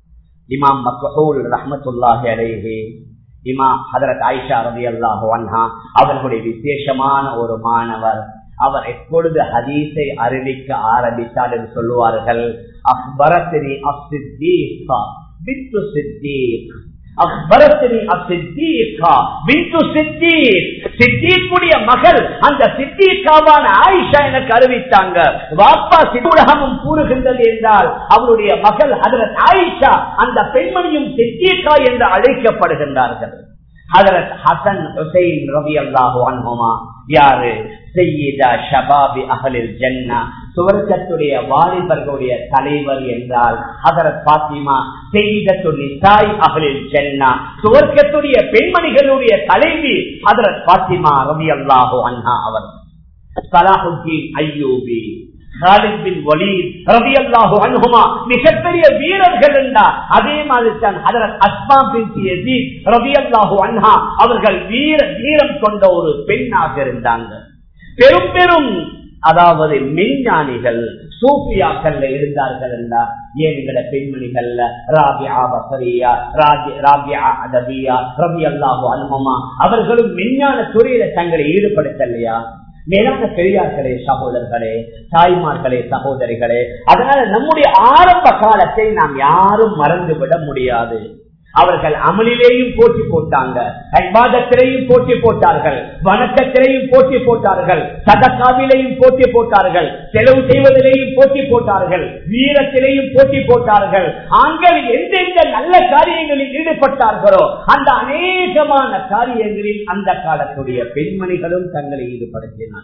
இமாம் மக்ஹூல் ரஹ்மத்துல்லாஹி அலைஹி, இமாம் ஹதரத் ஆயிஷா ரலியல்லாஹு அன்ஹா அவர்களுடைய விசேஷமான ஒரு மாணவர். அவர் எப்பொழுது ஹதீஸை அறிவிக்க ஆரம்பித்தார் என்று சொல்லுவார்கள், அக்பரத்னி அஸ்ஸித்தீகா பின்து சித்தீக், அக்பரத்னி அஸ்ஸித்தீகா பின்து சித்தீக். சித்தீக்குடைய மகள் அந்த சித்தீகாவான ஆயிஷா எனக்கு அறிவித்தாங்க. வாப்பா சித்துலகமும் கூறுகின்றது என்றால் அவருடைய மகள் ஹதரத் ஆயிஷா, அந்த பெண்மணியும் சித்தீகா என்று அழைக்கப்படுகின்றார்கள். ஹதரத் ஹசன் ஹுசைன் ரலியல்லாஹு அன்ஹுமா யாரு? சய்யிதா ஷபாபி அஹ்லில் ஜன்னah, சுவர்க்கத்துடைய வாலிபர்களுடைய தலைவர் என்றால் ஹதரத் பாத்திமா சய்யிதத்து நிசாய் அஹ்லில் ஜன்னah, சுவர்க்கத்துடைய பெண்மணிகளுடைய தலைவி ஹதரத் பாத்திமா ரலியல்லாஹு அன்ஹா அவர். Salahuddin Ayyubi, Khalid bin Walid ரலியல்லாஹு அன்ஹுமா மிகப்பெரிய வீரர்கள் என்றார். அதே மாதிரி தான் ஹதரத் அஸ்மா பின்த் யஸீத் ரலியல்லாஹு அன்ஹா அவர்கள் வீர வீரம் கொண்ட ஒரு பெண்ணாக இருந்தாங்க. பெரும் பெரும் அதாவது மெஞ்ஞானிகள் சூஃபியாக்கள் இருந்தார்கள் என்றா ஏன் எங்கட பெண்மணிகள்ல ராபியா பஸரியா, ராபியா அதவியா ரலியல்லாஹு அன்ஹுமா அவர்களும் மெஞ்ஞான துறையில தங்களை ஈடுபடுத்தலையா? மேலான பெரியார்களே, சகோதரர்களே, தாய்மார்களே, சகோதரிகளே, அதனால நம்முடைய ஆரம்ப காலத்தை நாம் யாரும் மறந்துவிட முடியாது. அவர்கள் அமலிலேயும் போட்டி போட்டாங்க, இபாதத்திலேயும் போட்டி போட்டார்கள், வணக்கத்திலேயும் போட்டி போட்டார்கள், சதகாவிலேயும் போட்டி போட்டார்கள், செலவு செய்வதிலேயும் போட்டி போட்டார்கள், வீரத்திலேயும் போட்டி போட்டார்கள். ஆண்கள் எந்தெந்த நல்ல காரியங்களில் ஈடுபட்டார்களோ அந்த அநேகமான காரியங்களில் அந்த காலத்துடைய பெண்மணிகளும் தங்களை ஈடுபடுத்தினார்.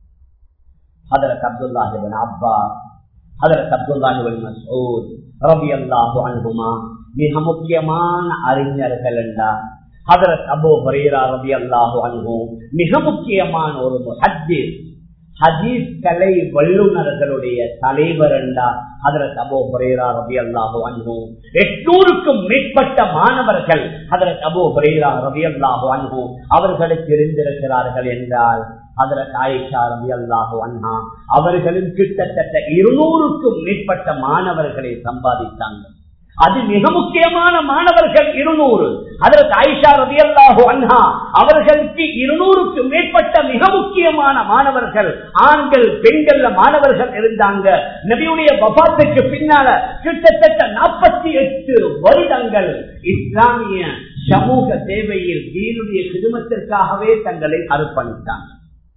ஹதரத் அப்துல்லாஹ் இப்னு அப்பாஸ், ஹதரத் அப்துல்லாஹ் இப்னு மஸ்ஊத் ரலியல்லாஹு அன்ஹுமா மிக முக்கியமான அறிஞர்கள் என்றார். ஹதரத் அபூ ஹுரைரா ரலியல்லாஹு அன்ஹு மிக முக்கியமான ஒரு முஹத்திஸ், ஹதீஸ் கலை வல்லுநர்களுடைய தலைவர் என்றார். ஹதரத் அபூ ஹுரைரா ரலியல்லாஹு அன்ஹு எண்ணூறுக்கும் மேற்பட்ட மாணவர்கள் ஹதரத் அபூ ஹுரைரா ரலியல்லாஹு அன்ஹு அவர்களுக்கு இருந்திருக்கிறார்கள் என்றால் ஹதரத் ஆயிஷா ரலியல்லாஹு அன்ஹா அவர்களும் கிட்டத்தட்ட இருநூறுக்கும் மேற்பட்ட மாணவர்களை சம்பாதித்தாங்க. அது மிக முக்கியமான மாணவர்கள் இருநூறு. ஹதரத் ஆயிஷா ரலியல்லாஹு அன்ஹா அவர்களுக்கு இருநூறுக்கு மேற்பட்ட மிக முக்கியமான மாணவர்கள், ஆண்கள் பெண்கள் மாணவர்கள் இருந்தாங்க. நபியுடைய வஃபாத்துக்கு பின்னால கிட்டத்தட்ட நாற்பத்தி எட்டு வருடங்கள் இஸ்லாமிய சமூக சேவையில் தீனுடைய குடும்பத்திற்காகவே தங்களை அர்ப்பணித்தாங்க.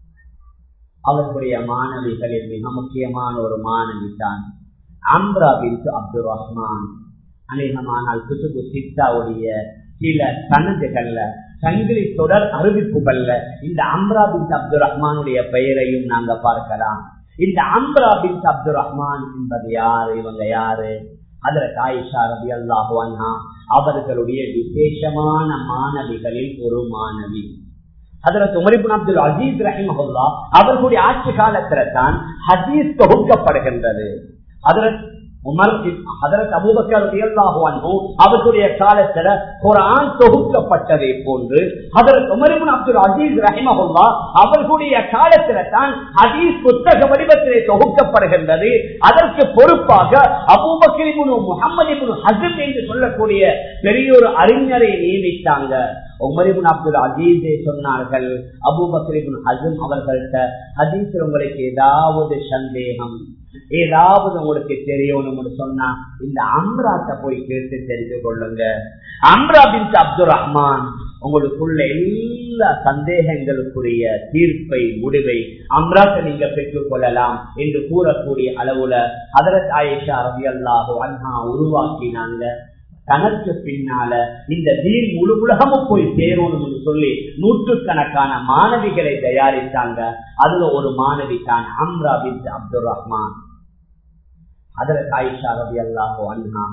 அவர்களுடைய மாணவிகளில் மிக முக்கியமான ஒரு மாணவி தான் அம்ரா பின்த் அப்துர் ரஹ்மான். அநேகமானால் குதுபு சித்தாவுடைய சில சனதுகள்ல, சங்கிலி தொடர் அறிவிப்புகள்ல இந்த அம்ரா பின்த் அப்துர் ரஹ்மானுடைய பெயரையும் நாங்க பார்க்கலாம். இந்த அம்ரா பின்த் அப்துர் ரஹ்மான் என்பது யாரு? இவங்க யாரு? ஹதரத் ஆயிஷா ரலியல்லாஹு அன்ஹா அவர்களுடைய விசேஷமான மாணவிகளில் ஒரு மாணவி. ஹதரத் உமர் இப்னு அப்துல் அஜீஸ் ரஹிமஹுல்லாஹ் அவர்களுடைய ஆட்சி காலத்துல தான் ஹதீஸ் தொகுக்கப்படுகின்றது. ஹதரத் உமர் ஹதரத் அபூபக்கர் ரலியல்லாஹு அன்ஹு அவர்களுடைய காலத்துல குர்ஆன் தொகுக்கப்பட்டதை போன்று ஹதரத் உமர் இப்னு அப்துல் அஜீஸ் ரஹிமஹுல்லாஹ் அவர்களுடைய காலத்துல தான் ஹதீஸ் புத்தக வடிவத்திலே தொகுக்கப்படுகின்றது. அதற்கு பொறுப்பாக அபூபக்கர் இப்னு முஹம்மது இப்னு ஹஸம் என்று சொல்லக்கூடிய பெரியோர் அறிஞரை நியமித்தாங்க. உமர் இப்னு அப்துல் அஜீஸே சொன்னார்கள், அபூபக்கர் இப்னு ஹஸம் அவர்கள்ட்ட ஹதீஸ் உங்களுக்கு ஏதாவது சந்தேகம், ஏதாவது உங்களுக்கு தெரியணும்னு சொன்னா இந்த அம்ராத்தை போய் கேட்டு தெரிந்து கொள்ளுங்க. அம்ரா பின்த் அப்துர் ரஹ்மான் உங்களுக்குள்ள எல்லா சந்தேகங்களுக்குரிய தீர்ப்பை, முடிவை அம்ராத்தை நீங்க பெற்றுக் கொள்ளலாம் என்று கூறக்கூடிய அளவுல ஹதரத் ஆயிஷா ரலியல்லாஹு அன்ஹா உருவாக்கினாங்க. தனக்கு பின்னால இந்த தீன் முழு உலகமும் போய் சேரணும்னு சொல்லி நூற்றுக்கணக்கான மாணவிகளை தயாரித்தாங்க. அதுல ஒரு மாணவி தான் அம்ரா பின்த் அப்துர் ரஹ்மான். ஹதரத் ஆயிஷா ரலியல்லாஹு அன்ஹா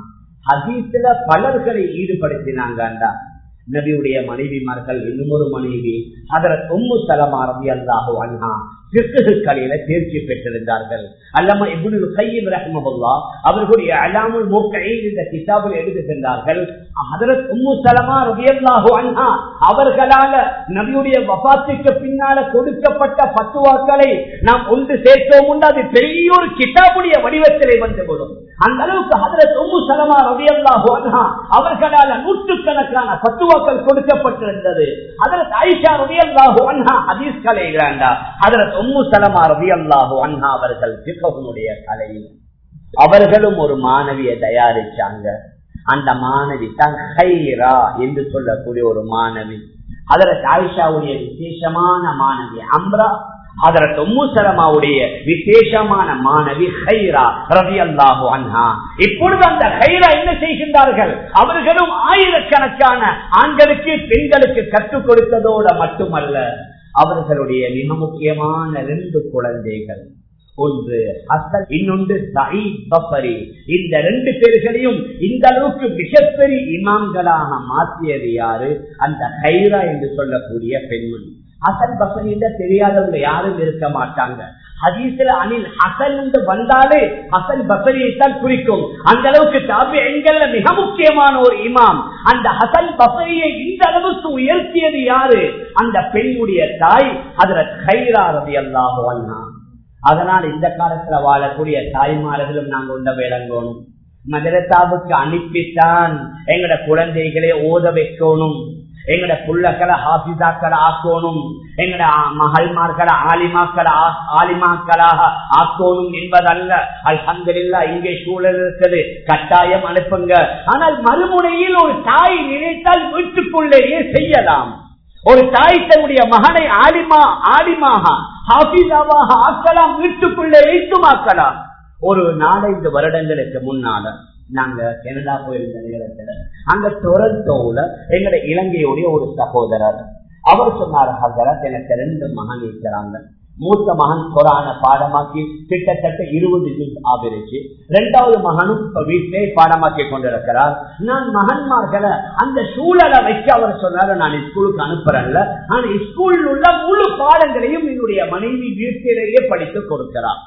ஹதீஸ்ல பலர்களை ஈடுபடுத்தினாங்கண்டா. நபியுடைய மனைவிமார்கள் இன்னும் ஒரு மனைவி ஹதரத் உம்மு சலமா ரலியல்லாஹு அன்ஹா பிக்ஹுகளில தேர்ச்சி பெற்றிருந்தார்கள். அல்லமா இப்னுல் கய்யிம் ரஹ்மஹுல்லாஹ் அவர்களுடைய அலாமுல் முக்இன் என்ற கிதாபில் எழுதுகின்றார்கள், ஹதரத் உம்மு சலமா ரலியல்லாஹு அன்ஹா அவர்களால நபியுடைய வஃபாத்துக்கு பின்னால கொடுக்கப்பட்ட ஃபத்வாக்களை நாம் ஒன்று சேர்த்தோம் உண்டு, அது பெரிய ஒரு கிதாபுடைய வடிவத்திலே வந்துவிடும். அந்த அளவுக்கு ஹதரத் உம்மு சலமா ரலியல்லாஹு அன்ஹா அவர்களால நூற்றுக்கணக்கான ஃபத்வாக்கள் கொடுக்கப்பட்டிருந்தது. ஹதரத் ஆயிஷா ரலியல்லாஹு அன்ஹா ஹதீஸ்களை எழுதுறாங்க. ஹதரத் உம்மு சலமா ரலியல்லாஹு அன்ஹா அவர்கள் ஃபிக்ஹுடைய கலையில் அவர்களும் ஒரு மாணவியை தயாரிச்சாங்க. அந்த மாணவி தான் ஹைரா என்று சொல்லக்கூடிய ஒரு மாணவி. ஹதரத் ஆயிஷாவுடைய விசேஷமான மாணவி அம்ரா, ஹதரத் உம்மு சலமாவுடைய விசேஷமான மாணவி ஹைரா ரலியல்லாஹு அன்ஹா. இப்பொழுது அந்த ஹைரா என்ன செய்கின்றார்கள்? அவர்களும் ஆயிரக்கணக்கான ஆண்களுக்கு பெண்களுக்கு கற்றுக் கொடுத்ததோடு மட்டுமல்ல, அவர்களுடைய மிக முக்கியமான ரெண்டு குழந்தைகள், ஒன்று ஹசன், இன்னொன்று சயீத் பஃபரி. இந்த ரெண்டு பேர்களையும் இந்த அளவுக்கு மிகப்பெரிய இமாம்களாக மாற்றியது யாரு? அந்த ஹைரா என்று சொல்லக்கூடிய பெண்மணி. ஹசன் பஃபரி தெரியாதவங்க யாரும் இருக்க மாட்டாங்க. ஹதீஸ்ல அனில் ஹசன் என்று வந்தாலே ஹசன் பஸரியை தான் குறிக்கும். அந்த அளவுக்கு தாபிஈன்கள்ல மிக முக்கியமான ஒரு இமாம். அந்த ஹசன் பஸரியை இந்த அளவுக்கு உயர்த்தியது யாரு? அந்த பெண்ணுடைய தாய் ஹஜ்ரத் ஹைரா ரலியல்லாஹு அன்ஹா. அதனால் இந்த காலத்துல வாழக்கூடிய தாய்மார்களும் நாங்க உண்ட விளங்கணும். மதரசாவுக்கு அனுப்பித்தான் எங்கட குழந்தைகளை ஓத வைக்கணும், எங்கட புள்ளக்களை ஹாஃபிஸாக்களை ஆக்கணும், எங்கட மகள்மார்களை ஆலிமாக்களை ஆலிமாக்களாக ஆக்கணும் என்பதல்ல. அல்ஹம்துலில்லாஹ் இங்கே சூழல் இருக்குது, கட்டாயம் அனுப்புங்க. ஆனால் மறுமுனையில் ஒரு தாய் நினைத்தால் வீட்டுக்குள்ளேயே செய்யலாம். ஒரு தாய் தன்னுடைய மகனை ஆலிமா ஆலிமாக ஹாஃபிஸாவாக ஆக்கலாம், வீட்டுக்குள்ளே வைத்தும் ஆக்கலாம். ஒரு நாலஞ்சு வருடங்களுக்கு முன்னால நாங்க கனடா போயிருந்த நேரத்துல அங்க டொரண்டோல எங்கட இலங்கையுடைய ஒரு சகோதரர் அவர் சொன்னார், ஹஸரத் எனக்கு ரெண்டு மகன் இருக்கிறாங்க. மூத்த மகன் குர்ஆனை பாடமாக்கி கிட்டத்தட்ட இருபது ஜுஸ் ஆகிருச்சு. இரண்டாவது மகனும் வீட்டிலே பாடமாக்கி கொண்டிருக்கிறார். நான் மகன்மார்களை அந்த சூழலை வைக்க அவர் சொன்னார், நான் ஸ்கூலுக்கு அனுப்புறேன்ல, ஆனா ஸ்கூலில் உள்ள முழு பாடங்களையும் என்னுடைய மனைவி வீட்டிலேயே படித்து கொடுக்கிறார்.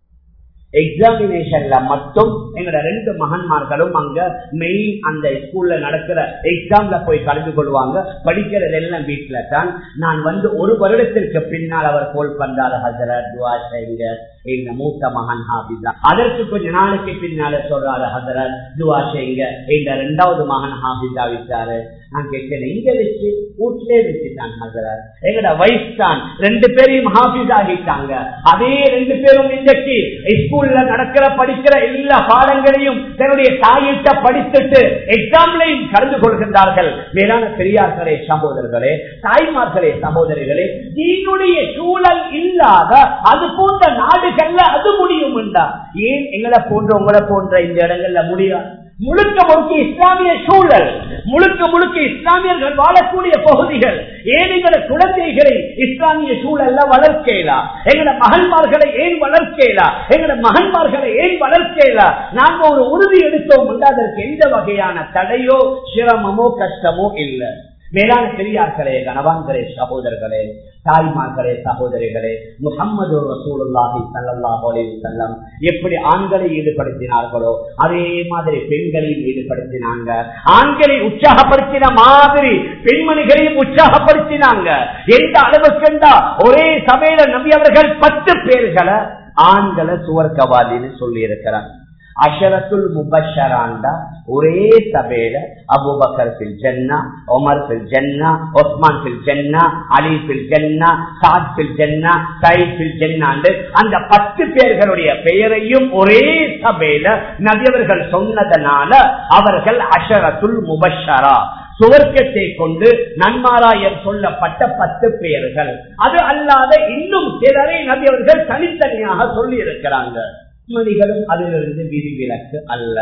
எக்ஸாமினேஷன்ல மட்டும் எங்கட ரெண்டு மகன்மார்களும் அங்க மெயின் அந்த ஸ்கூல்ல நடக்கிற எக்ஸாம்ல போய் கலந்து கொள்வாங்க, படிக்கிறது எல்லாம் வீட்டுல தான். நான் வந்து ஒரு வருடத்திற்கு பின்னால் அவர் கோல் பண்றாரு, ஹஸரத் துஆ செய்யுங்க, எங்க மூத்த மகன் ஹாஃபிஸா. அதற்கு கொஞ்ச நாளைக்கு பின்னால சொல்றாரு, ஹஸரத் துஆ செய்யுங்க, எங்க இரண்டாவது மகன் ஹாஃபிஸா விட்டாரு. நான் கேட்கிறேன், இங்க வச்சு வீட்டிலே வச்சுட்டாங்க ஹஸரத், எங்கட வயசு தான் ரெண்டு பேரையும் ஹாஃபிஸ் ஆகிட்டாங்க. அதே ரெண்டு பேரும் இன்றைக்கு ஸ்கூல்ல நடக்கிற படிக்கிற எல்லா பாடங்களையும் தன்னுடைய தாயிட்ட படித்துட்டு எக்ஸாம்லையும் கலந்து கொள்கின்றார்கள். மேலான பெரியார்களே, சகோதரர்களே, தாய்மார்களே, சகோதரிகளே, தீனுடைய சூழல் இல்லாத அது போன்ற நாடுகள்ல அது முடியும் என்றா ஏன் எங்களை போன்ற உங்களை போன்ற இந்த இடங்கள்ல முடியாது? முழுக்க முழுக்க இஸ்லாமிய சூழல், முழுக்க முழுக்க இஸ்லாமியர்கள் வாழக்கூடிய பகுதிகள். ஏன் எங்கள குழந்தைகளை இஸ்லாமிய சூழல்ல வளர்க்கலா? எங்கள மகன்மார்களை ஏன் வளர்க்கலா? எங்கள மகன்மார்களை ஏன் வளர்க்கலா? நாங்க ஒரு உறுதி எடுத்தோம் என்று அதற்கு எந்த வகையான தடையோ சிரமமோ கஷ்டமோ இல்லை. மேலான பெரியார்களே, கணவான்களே, சகோதரர்களே, தாய்மார்களே, சகோதரிகளே, முஹம்மது ரசூலுல்லாஹி ஸல்லல்லாஹு அலைஹி வஸல்லம் எப்படி ஆண்களை ஈடுபடுத்தினார்களோ அதே மாதிரி பெண்களையும் ஈடுபடுத்தினாங்க. ஆண்களை உற்சாகப்படுத்தின மாதிரி பெண்மணிகளையும் உற்சாகப்படுத்தினாங்க. எந்த அளவுக்குண்டா ஒரே சபையில நபி அவர்கள் பத்து பேர்களை ஆண்களை சுவர்க்கவாதின்னு சொல்லி இருக்கிறாங்க. அஷரத்துல் முபஷராண்டா ஒரே சபையில அபூபக்கர் ஃபில் ஜன்னா, உமர் ஃபில் ஜன்னா, உஸ்மான் ஃபில் ஜன்னா, அலி ஃபில் ஜன்னா, சாத் ஃபில் ஜன்னா, சயீத் ஃபில் ஜன்னான்னு அந்த பத்து பேர்களுடைய பெயரையும் ஒரே சபையில நபி அவர்கள் சொன்னதனால அவர்கள் அஷரத்துல் முபஷரா, சுவர்க்கத்தை கொண்டு நன்மாராயம் சொல்லப்பட்ட பத்து பெயர்கள். அது அல்லாத இன்னும் சிலரை நபி அவர்கள் தனித்தனியாக சொல்லி இருக்கிறாங்க. மணிகளும் அதிலிருந்து விதிவிலக்கு அல்ல.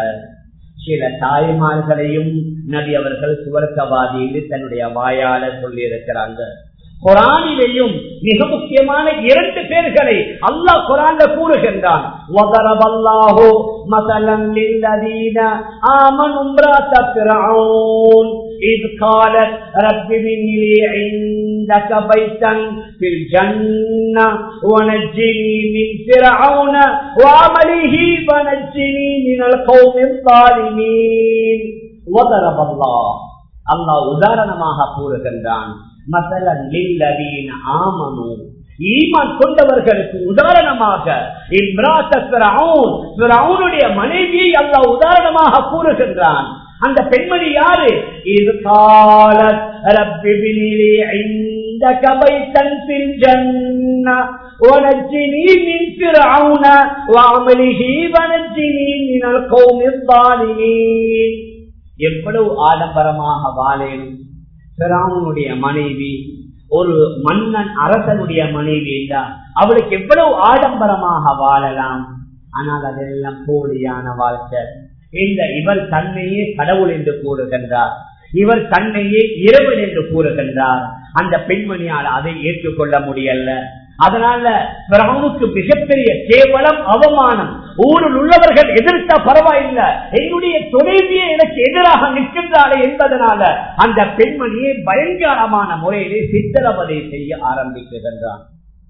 சில தாய்மார்களையும் நபி அவர்கள் சுவர்க்கவாதி என்று தன்னுடைய வாயால சொல்லி இருக்கிறாங்க. குரானிலேயும் மிக முக்கியமான இரண்டு பேர்களை அல்லாஹ் குரான்ல கூறுகின்றான். வதரபல்லாஹு மஸலன் லில்லதீன ஆமனு இம்ராஅத ஃபிர்அவுன் இத் காலத் ரப்பி பினி லி இந்தக பைத்தன் ஃபில் ஜன்னah வனஜ்ஜினி மின் ஃபிர்அவுன வஅமலிஹி வனஜ்ஜினி மினல் கௌமில் ஸாலிமீன். வதரபல்லாஹ் அல்லாஹ் உதாரணமாக கூறுகின்றான். மஸலன் லில்லதீன ஆமனு ஈமான் கொண்டவர்களுக்கு உதாரணமாக இம்ராஅத ஃபிர்அவுன் ஃபிர்அவுனுடைய மனைவியை அல்லாஹ் உதாரணமாக கூறுகின்றான். அந்த பெண்மணி யாரு? இது காலத் ரப்பி பினி லி இந்தக பைத்தன் ஃபில் ஜன்னah வனஜ்ஜினி மின் ஃபிர்அவுன வஅமலிஹி வனஜ்ஜினி மினல் கௌமில் ஸாலிமீன். எவ்வளவு ஆடம்பரமாக வாழேனும் ஃபிரௌனுடைய மனைவி ஒரு மன்னன் அரசனுடைய மனைவி என்றால் அவளுக்கு எவ்வளவு ஆடம்பரமாக வாழலாம். ஆனால் அதெல்லாம் போலியான வாழ்க்கை. இந்த இவர் தன்னையே கடவுள் என்று கூறுகின்றார், இவர் தன்னையே இறைவன் என்று கூறுகின்றார். அந்த பெண்மணியால் அதை ஏற்றுக்கொள்ள முடியல. அதனால ஃபிரௌனுக்கு மிகப்பெரிய கேவலம், அவமானம். ஊரில் உள்ளவர்கள் எதிர்த்தா பரவாயில்லை, என்னுடைய துணைவியே எனக்கு எதிராக நிற்கின்றாரே என்பதனால அந்த பெண்மணியை பயங்கரமான முறையிலே சித்திரவதை செய்ய ஆரம்பிக்கின்றான்.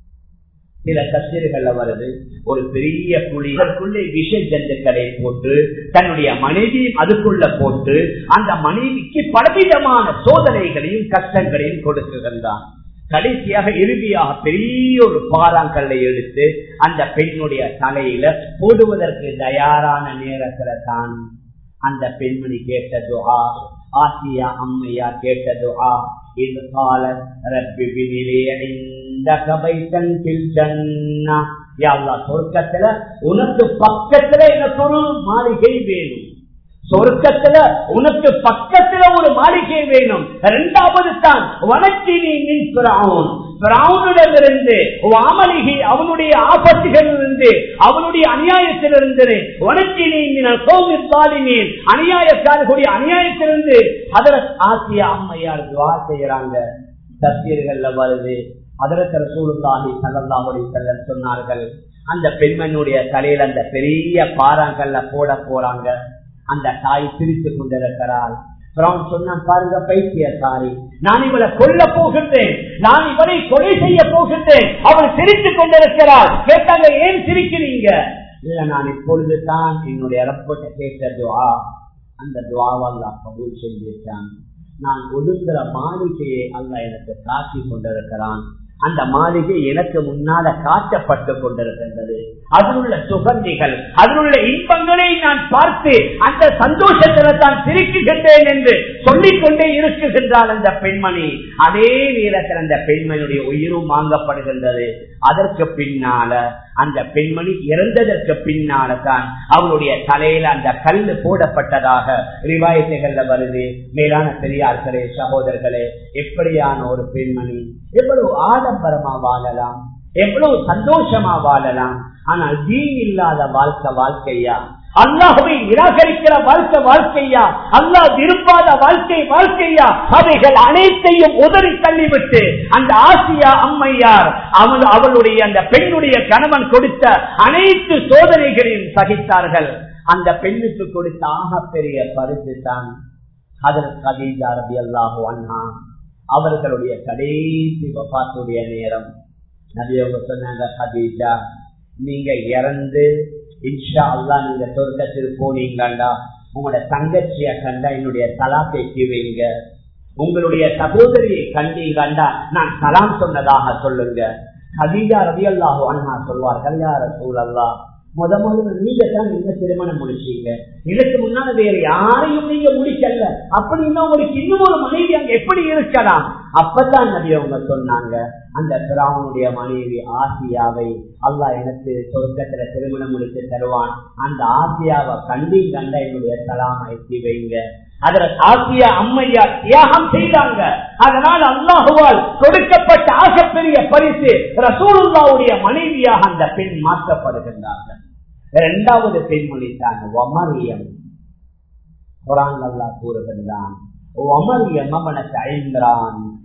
சில கச்சேரிகள்ல வருது, ஒரு பெரிய குழிகளுக்குள்ளே விஷ ஜந்துக்களை போட்டு தன்னுடைய மனைவியும் அதுக்குள்ள போட்டு அந்த மனைவிக்கு பலவிதமான சோதனைகளையும் கஷ்டங்களையும் கொடுக்குகின்றான். கடைசியாக இறுதியாக பெரிய ஒரு பாறாங்கல்லை எடுத்து அந்த பெண்ணுடைய தலையில போடுவதற்கு தயாரான நேரத்துல தான் அந்த பெண்மணி கேட்ட துஆ, ஆசியா அம்மையா கேட்ட துஆ, இது கால ரப்பி பினி லி இந்தக பைத்தன் ஃபில் ஜன்னah. யா அல்லாஹ், சொர்க்கத்துல உனக்கு பக்கத்துல எனக்கு ஒரு மாளிகை வேணும், சொர்க்கத்துல உனக்கு பக்கத்துல ஒரு மாளிகை வேணும். இரண்டாவது தான் வனஜ்ஜினி மின் ஃபிர்அவுன், ஃபிர்அவுனிடமிருந்து வஅமலிஹி அவனுடைய ஆபத்துகளிலிருந்து அவனுடைய அநியாயத்திலிருந்து, வனஜ்ஜினி மினல் கௌமில் ஸாலிமீன் அநியாயக்காரர்களுடைய அநியாயத்திலிருந்து ஹஜ்ரத் ஆசியா அம்மையார் துஆ செய்யறாங்க. தஃசீர்கள்ல வருது, ஹஜ்ரத் ரசூலுல்லாஹி ஸல்லல்லாஹு அலைஹி வஸல்லம் சொன்னார்கள், அந்த பெண்மணியுடைய தலையில அந்த பெரிய பாறாங்கல்ல போட போறாங்க. அந்த தாய் சிரித்து கொண்டிருக்கிறாள். சொன்னான், பாருங்க பைத்தியக்காரி, நான் இவளை கொல்ல போகின்றேன், நான் இவளை கொலை செய்ய போகின்றேன். அவள் சிரித்துக் கொண்டிருக்கிறாள். கேட்டாங்க, ஏன் சிரிக்கிறீங்க? இல்ல, நான் இப்பொழுது தான் என்னுடைய ரப்பட்ட கேட்ட துஆ, அந்த துஆவை அல்லாஹ் கபூல் செஞ்சிட்டான். நான் ஒதுங்குற மாளிகையை அல்லாஹ் எனக்கு காட்டி கொண்டிருக்கிறான். அந்த மாளிகை எனக்கு முன்னால காட்டப்பட்டு கொண்டிருக்கின்றது. அதில் உள்ள சுகந்திகள், அதில் உள்ள இன்பங்களை நான் பார்த்து அந்த சந்தோஷத்தில் தான் சிரிக்குகின்றேன் என்று சொல்லிக் கொண்டே இருக்குகின்றாள் அந்த பெண்மணி. அதே நேரத்தில் அந்த பெண்மணியுடைய உயிரும் வாங்கப்படுகின்றது. அதற்கு பின்னால அந்த பெண்மணி இறந்ததற்கு பின்னால தான் அவளுடைய தலையில அந்த கல்லு போடப்பட்டதாக ரிவாயத்துகள்ல வருது. மேலான பெரியார்களே, சகோதரர்களே, எப்படியான ஒரு பெண்மணி, எவ்வளவு ஆடம்பரமா வாழலாம், எவ்வளவு சந்தோஷமா வாழலாம். ஆனால் தீன் இல்லாத வாழ்க்கை வாழ்க்கையா, அல்லாஹ்வை நிராகரிக்கிற வாழ்க்கை வாழ்க்கையா, அல்லாஹ் விரும்பாத வாழ்க்கை வாழ்க்கையா, அவைகள் அனைத்தையும் உதறி தள்ளிவிட்டு அந்த ஆசியா அம்மையார் அவள் அவளுடைய அந்த பெண்ணுடைய கணவன் கொடுத்த அனைத்து சோதனைகளையும் சகித்தார்கள். அந்த பெண்ணுக்கு கொடுத்த ஆகப்பெரிய பரிசு தான் ஹஜ்ரத் கதீஜா ரலியல்லாஹு அன்ஹா அவர்களுடைய கடைசி வஃபாத்துடைய நேரம். நபி அவங்க சொன்னாங்க, கதீஜா, நீங்க இறந்து இன்ஷா அல்லாஹ் நீங்க சொர்க்கத்தில் போனீங்கண்டா உங்களோட தங்கச்சிய கண்டா என்னுடைய தலாத்தை வைங்க, உங்களுடைய சகோதரியை கண்டீங்கண்டா நான் சலாம் சொன்னதாக சொல்லுங்க. கதீஜா ரலியல்லாஹு அன்ஹா சொல்வார்கள், யா ரசூலல்லாஹ், முத முதல்ல நீங்க தான் நீங்க திருமணம் முடிச்சீங்க, இதுக்கு முன்னால வேற யாரையும் நீங்க முடிக்கல, அப்படின்னா உங்களுக்கு இன்னும் ஒரு மனைவி அங்க எப்படி இருக்கலாம்? அப்பதான் நபி அவங்க சொன்னாங்க, அந்த ஃபிரௌனுடைய மனைவி ஆசியாவை அல்லாஹ் எனக்கு சொர்க்கத்துல திருமணம் முடித்து தருவான், அந்த ஆசியாவை கண்டி கண்ட என்னுடைய சலாமை எத்தி வைங்க. அதுல ஆசியா அம்மையா தியாகம் செய்தாங்க. அதனால் அல்லாஹுவால் கொடுக்கப்பட்ட ஆகப்பெரிய பரிசு ரசூலுல்லாஹ்வுடைய மனைவியாக அந்த பெண் மாற்றப்படுகின்றார்கள். இரண்டாவது பெண்மொழி தான் வமரியம். குர்ஆன் அல்லாஹ் கூறுகின்றான், வமரியம் இம்ரான்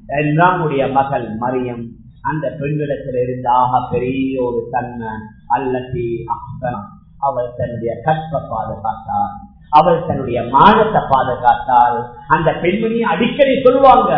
இம்ரானுடைய மகள் மரியம் அந்த பெண்ணிடத்தில் இருந்து ஆக பெரிய ஒரு தன்மை அல்லது அவள் தன்னுடைய கற்பை பாதுகாத்தார், அவள் தன்னுடைய மானத்தை பாதுகாத்தால். அந்த பெண்மணி அடிக்கடி சொல்லுவாங்க,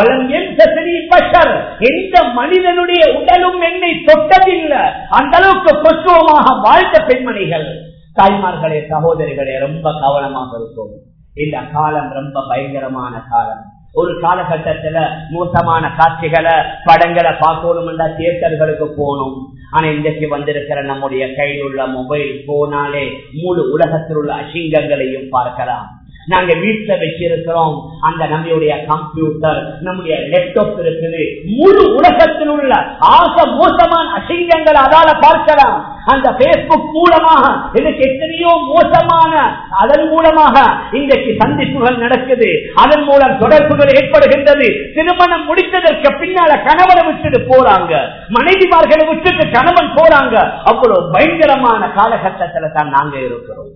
எந்த மனிதனுடைய உடலும் என்னை தொட்டதில்லை, அந்த அளவுக்கு பக்குவமாக வாழ்ந்த பெண்மணிகள். தாய்மார்களே, சகோதரிகளே, ரொம்ப கவனமாக இருக்கும். இந்த காலம் ரொம்ப பயங்கரமான காலம். ஒரு காலகட்டத்துல மோசமான காட்சிகளை படங்களை பார்க்கணும், தியேட்டர்களுக்கு போகணும். ஆனா இன்றைக்கு வந்திருக்கிற நம்முடைய கையில் உள்ள மொபைல் போனாலே முழு உலகத்தில் உள்ள அசிங்கங்களையும் பார்க்கலாம். நாங்க வீட்டுல வச்சிருக்கிறோம் அந்த நம்முடைய கம்ப்யூட்டர், நம்முடைய லேப்டாப் இருக்குது. முழு உலகத்தில் உள்ள ஆக மோசமான அசிங்கங்கள் அதால பார்க்கலாம். அந்த பேஸ்புக் மூலமாக இதுக்கு எத்தனையோ மோசமான, அதன் மூலமாக இன்றைக்கு சந்திப்புகள் நடக்குது, அதன் மூலம் தொடர்புகள் ஏற்படுகின்றது. திருமணம் முடித்ததற்கு பின்னால கணவனை விட்டுட்டு போறாங்க, மனைவிமார்களை விட்டுட்டு கணவன் போறாங்க. அவ்வளவு பயங்கரமான காலகட்டத்தில் தான் நாங்க இருக்கிறோம்.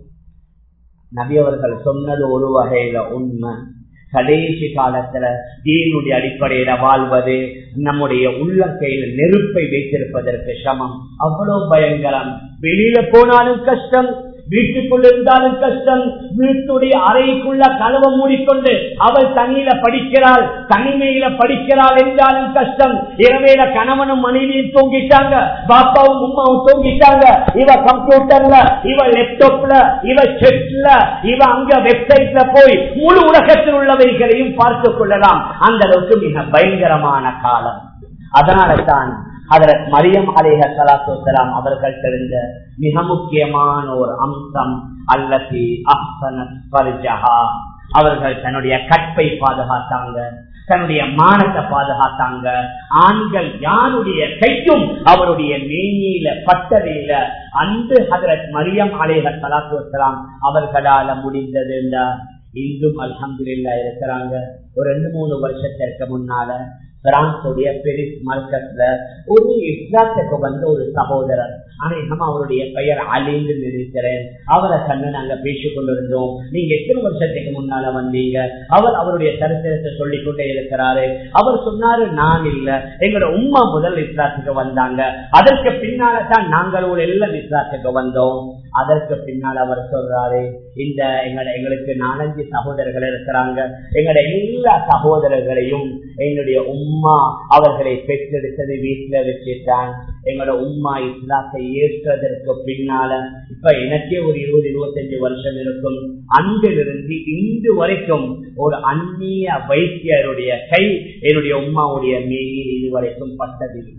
நபி அவர்கள் சொன்னது ஒரு வகையில உண்மை. கடைசி காலத்துல தீனுடைய அடிப்படையில வாழ்வது நம்முடைய உள்ளங்கையில் நெருப்பை வைத்திருப்பதற்கு சமம். அவ்வளவு பயங்கரம். வெளியில போனாலும் கஷ்டம், வீட்டுக்குள்ள இருந்தாலும் கஷ்டம். வீட்டுடைய அறைக்குள்ள கதவை மூடிக்கொண்டு அவள் தனியில படிக்கிறாள், தனிமையில படிக்கிறாள் என்றாலும் கஷ்டம். இரவேல கணவனும் மனைவியும் தூங்கிட்டாங்க, பாப்பாவும் உமாவும் தூங்கிட்டாங்க. இவ கம்ப்யூட்டர்ல, இவ லேப்டாப்ல, இவ செட்ல, இவ அங்க வெப்சைட்ல போய் முழு உலகத்தில் உள்ளவைகளையும் பார்த்துக் கொள்ளலாம். அந்த அளவுக்கு மிக பயங்கரமான காலம். அதனால தான் ஹஜ்ரத் மரியம் அலைஹிஸ்ஸலாத்து வஸ்ஸலாம் அவர்கள் தெரிந்த மிக முக்கியமான ஒரு அம்சம் அல்லதி அஹ்ஸனத் ஃபர்ஜஹா. அவர்கள் தன்னுடைய கற்பை பாதுகாத்தாங்க, தன்னுடைய மானத்தை பாதுகாத்தாங்க. ஆண்கள் யாருடைய கையும் அவருடைய மேனியில பட்டதில்ல. அன்று ஹஜ்ரத் மரியம் அலைஹிஸ்ஸலாத்து வஸ்ஸலாம் அவர்களால முடிந்தது. இன்றும் அல்ஹம்துலில்லாஹ் இருக்கிறாங்க. ஒரு ரெண்டு மூணு வருஷத்திற்கு முன்னால பிரான்சுடைய பெரிஸ் மார்க்கெட்ல ஒரு இஸ்லாத்துக்கு வந்த ஒரு சகோதரர், அநேகமா அவருடைய பெயர் அலிந்து நினைக்கிறேன். அவரை கண்ணு நாங்க பேசிக் கொண்டிருந்தோம். நீங்க எத்தனை வருஷத்துக்கு முன்னால வந்தீங்க? அவர் அவருடைய சரித்திரத்தை சொல்லிக் கொண்டே இருக்கிறாரு. அவர் சொன்னாரு, நான் இல்ல, எங்களோட உம்மா முதல் இஸ்லாத்துக்கு வந்தாங்க, அதற்கு பின்னால்தான் நாங்களோட எல்லாம் இஸ்லாத்துக்கு வந்தோம். அதற்கு பின்னால் அவர் சொல்றாரு, இந்த எங்களோட எங்களுக்கு நாலஞ்சு சகோதரர்கள் இருக்கிறாங்க, எங்களோட எல்லா சகோதரர்களையும் என்னுடைய உம்மா அவர்களை பெற்றெடுத்தது வீட்டுல வச்சுட்டான். எங்களோட உம்மா இஸ்லாத்தை ஏற்றதற்கு பின்னால இப்ப எனக்கே ஒரு இருபது இருபத்தஞ்சு வருஷம் இருக்கும். அன்றிலிருந்து இன்று வரைக்கும் ஒரு அந்நிய வைத்தியருடைய கை என்னுடைய உம்மாவுடைய மேலில் இதுவரைக்கும் பட்டதில்லை.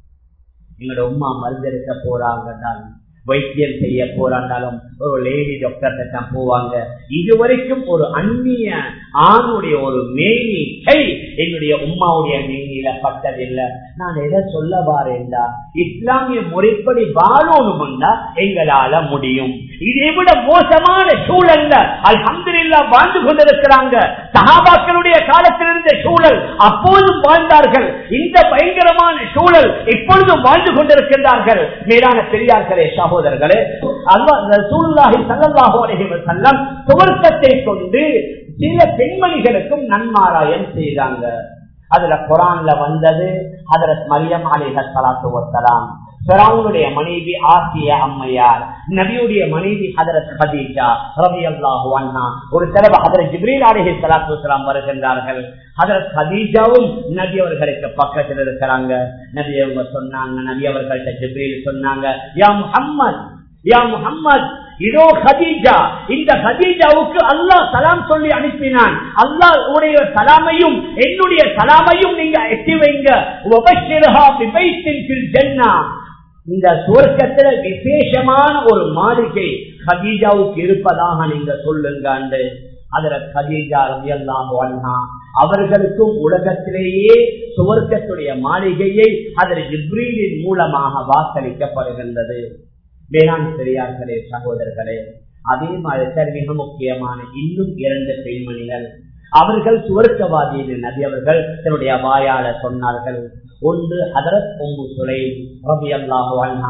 எங்களோட உம்மா மருந்தெடுக்க போறாங்கன்னால், வைத்தியம் செய்ய போறாண்டாலும் ஒரு லேடி டாக்டர் தான் போவாங்க. இதுவரைக்கும் ஒரு அந்நிய ஆணுடைய ஒரு மேனி கை என்னுடைய உம்மாவுடைய மேனியில பட்டதில்லை. நான் எதை சொல்ல வாரேன்டா, இஸ்லாமிய முறைப்படி வாழணும்னா எங்களால முடியும். இதை விட மோசமான சூழல்ல அல்ஹம்துலில்லாஹ் வாழ்ந்து கொண்டிருக்கிறாங்க. சஹாபாக்களுடைய காலத்தில் இருந்த சூழல் அப்போதும் வாழ்ந்தார்கள். இந்த பயங்கரமான சூழல் இப்பொழுதும் வாழ்ந்து கொண்டிருக்கின்றார்கள். மேலான பெரியார்களே, சகோதரர்களே, அல்லாஹ் ரசூலுல்லாஹி ஸல்லல்லாஹு அலைஹி வஸல்லம் சுவர்க்கத்தை கொண்டு சில பெண்மணிகளுக்கும் நன்மாராயம் செய்தாங்க. அதுல குர்ஆன்ல வந்தது ஹஜ்ரத் மரியம் அலைஹிஸ்ஸலாத்து வஸ்ஸலாம், ஃபிரௌனுடைய மனைவி ஆசியா அம்மையார், நபியுடைய மனைவி ஹஜ்ரத் கதீஜா ரலியல்லாஹு அன்ஹா. ஒரு தடவை ஹஜ்ரத் ஜிப்ரீல் அலைஹிஸ்ஸலாத்து வஸ்ஸலாம் வருகின்றார்கள். ஹஜ்ரத் கதீஜாவும் நபி அவர்களுக்கு பக்கத்தில் இருக்கிறாங்க. நபி அவங்க சொன்னாங்க, நபி அவர்கள்ட்ட ஜிப்ரீல் சொன்னாங்க, யா முஹம்மத், யா முஹம்மத், இதோ கதீஜா, இந்த கதீஜாவுக்கு அல்லாஹ் சலாம் சொல்லி அனுப்பினான். அல்லாஹ் உடைய சலாமையும் என்னுடைய சலாமையும் நீங்க எட்டி வைங்க. வபஷ்ஷிர்ஹா பிபைத்தின் ஃபில் ஜன்னah, இந்த சுவர்க்கத்துல விசேஷமான ஒரு மாளிகை கதீஜாவுக்கு இருப்பதாக நீங்க சொல்லுங்க. ஹஜ்ரத் கதீஜா ரலியல்லாஹு அன்ஹா அவர்களுக்கும் உலகத்திலேயே சுவர்க்கத்துடைய மாளிகையை ஹஜ்ரத் ஜிப்ரீலின் மூலமாக வாக்களிக்கப்படுகின்றது. வேளாண் பெரியார்களே, சகோதரர்களே, அதே மாதிரி மிக முக்கியமான இன்னும் இரண்டு பெண்மணிகள், அவர்கள் சுவர்க்கவாதியின் நபி அவர்கள் தன்னுடைய வாயால சொன்னார்கள். ஒன்று ஹஜ்ரத் உம்மு சுலைம் ரலியல்லாஹு அன்ஹா,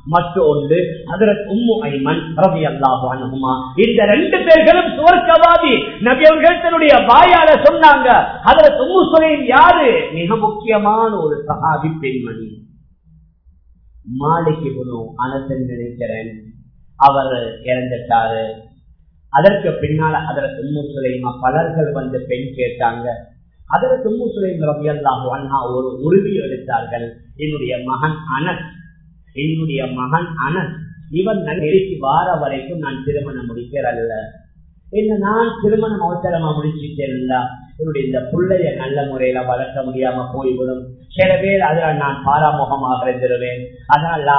மற்றொன்று ஹஜ்ரத் உம்மு ஐமன் ரலியல்லாஹு அன்ஹுமா. இந்த ரெண்டு பேர்களும் சுவர்க்கவாதி. நபி அவர்கள் தன்னுடைய வாயால சொன்னாங்க. ஹஜ்ரத் உம்மு சுலைம் யாரு? மிக முக்கியமான ஒரு சஹாபி பெண்மணி. மாலிக் இப்னு அனஸ் நினைக்கிறேன், அவர் இறந்துட்டாரு. அதற்கு பின்னால ஹஜ்ரத் உம்மு சுலைமா பலர்கள் வந்து பெண் கேட்டாங்க. ஹஜ்ரத் உம்மு சுலைம் ரலியல்லாஹு அன்ஹா ஒரு உறுதி எடுத்தார்கள். என்னுடைய மகன் அனஸ் என்னுடைய மகன் அனஸ் இவன் நெருக்கி வார வரைக்கும் நான் திருமணம் முடிக்கிறல்ல. என்ன நான் திருமணம் அவசரமா முடிச்சுட்டேன், என்னுடைய இந்த பிள்ளைய நல்ல முறையில வளர்க்க முடியாம போய்விடும். சில பேர் அதுல நான் பாராமுகமாக இருந்துருவேன். அதனால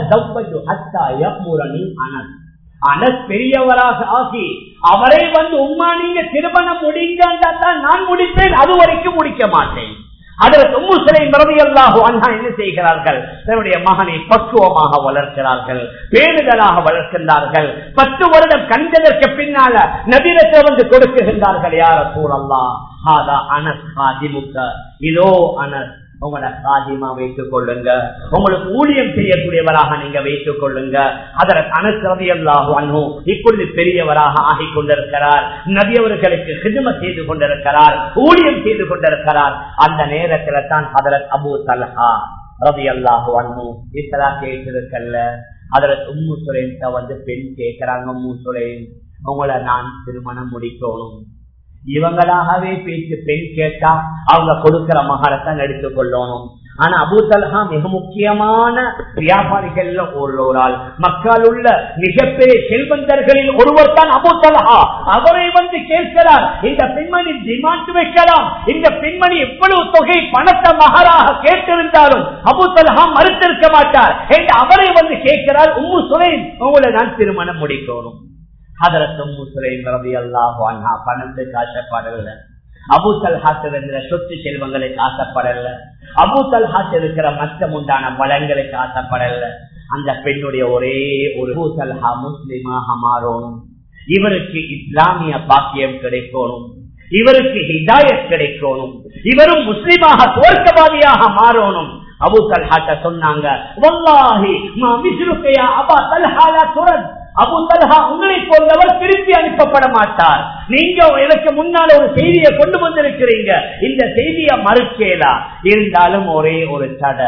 அனஸ் அனஸ் பெரியவராக ஆகி அவரை வந்து உம்மா நீங்க திருமணம் முடிங்கத்தான் நான் முடிப்பேன், அது வரைக்கும் முடிக்க மாட்டேன். அதற்கு உம்மு சுலைம் ரலியல்லாஹு அன்ஹா என்ன செய்கிறார்கள்? தன்னுடைய மகனை பக்குவமாக வளர்க்கிறார்கள், பேணுதலாக வளர்க்கின்றார்கள். பத்து வருடம் கண்டதற்கு பின்னால நபியிடத்தில் வந்து கொடுக்குகின்றார்கள். யா ரசூலல்லாஹ், ஹாதா அனஸ் காதிமுக, இதோ அனஸ் உங்களோட காதிமா வைத்துக் கொள்ளுங்க, உங்களுக்கு ஊழியம் செய்யக்கூடியவராக நீங்க வைத்துக் கொள்ளுங்க. அதற்கு அனஸ் ரலியல்லாஹு அன்ஹு இப்பொழுது பெரியவராக ஆகிக் கொண்டிருக்கிறார். நபி அவர்களுக்கு ஹிதுமத் செய்து கொண்டிருக்கிறார், ஊழியம் செய்து கொண்டிருக்கிறார். அந்த நேரத்தில் தான் ஹஜ்ரத் அபூ தல்ஹா ரலியல்லாஹு அன்ஹு இஸ்லாம் கேட்டிருக்கல்ல. ஹஜ்ரத் உம்மு சுலைம் வந்து பெண் கேட்கிறாங்க. உம்மு சுலைம், உங்களை நான் திருமணம் முடிக்கணும். இவங்களாகவே பேச்சு பெண் கேட்டா அவங்க கொடுக்கிற மகாரத்தான் எடுத்துக் கொள்ளணும். ஆனா அபூ தல்ஹா மிக முக்கியமான வியாபாரிகள் ஒரு மக்கள் உள்ள மிகப்பெரிய செல்வந்தர்களில் ஒருவர் தான் அபூ தல்ஹா. அவரை வந்து கேட்கிறார், இந்த பெண்மணி டிமாண்ட் வைக்கலாம், இந்த பெண்மணி எவ்வளவு தொகை பணத்தை மகராக கேட்டிருந்தாலும் அபூ தல்ஹா மறுத்திருக்க மாட்டார் என்று அவரை வந்து கேட்கிறார். உம்மு சுலைம், உங்களை நான் திருமணம் முடிக்கணும். ஹஜ்ரத் உம்மு சுலைம் ரலியல்லாஹு அன்ஹா பணத்துக்கு ஆசைப்படல, அபூ தல்ஹாக்கு இருக்கிற சொத்து செல்வங்களுக்கு ஆசைப்படல, அபூ தல்ஹாக்கு இருக்கிற மற்ற உண்டான வளங்களுக்கு ஆசைப்படல. அந்த பெண்ணுடைய ஒரே ஒரு அபூ தல்ஹா முஸ்லிமாக மாறணும், இவருக்கு இஸ்லாமிய பாக்கியம் கிடைக்கணும், இவருக்கு ஹிதாயத் கிடைக்கணும், இவரும் முஸ்லிமாக சுவர்க்கவாதியாக மாறணும். அபூ தல்ஹாட்ட சொன்னாங்க, வல்லாஹி மா மிஸ்லுக யா அபா தல்ஹா லா துரத், அபூ தல்ஹா உங்களை போன்றவர் திருப்பி அனுப்பப்பட மாட்டார். நீங்க எனக்கு முன்னால ஒரு செய்தியை கொண்டு வந்திருக்கிறீங்க, இந்த செய்தியை மறுக்கேலா. இருந்தாலும் ஒரே ஒரு தடை,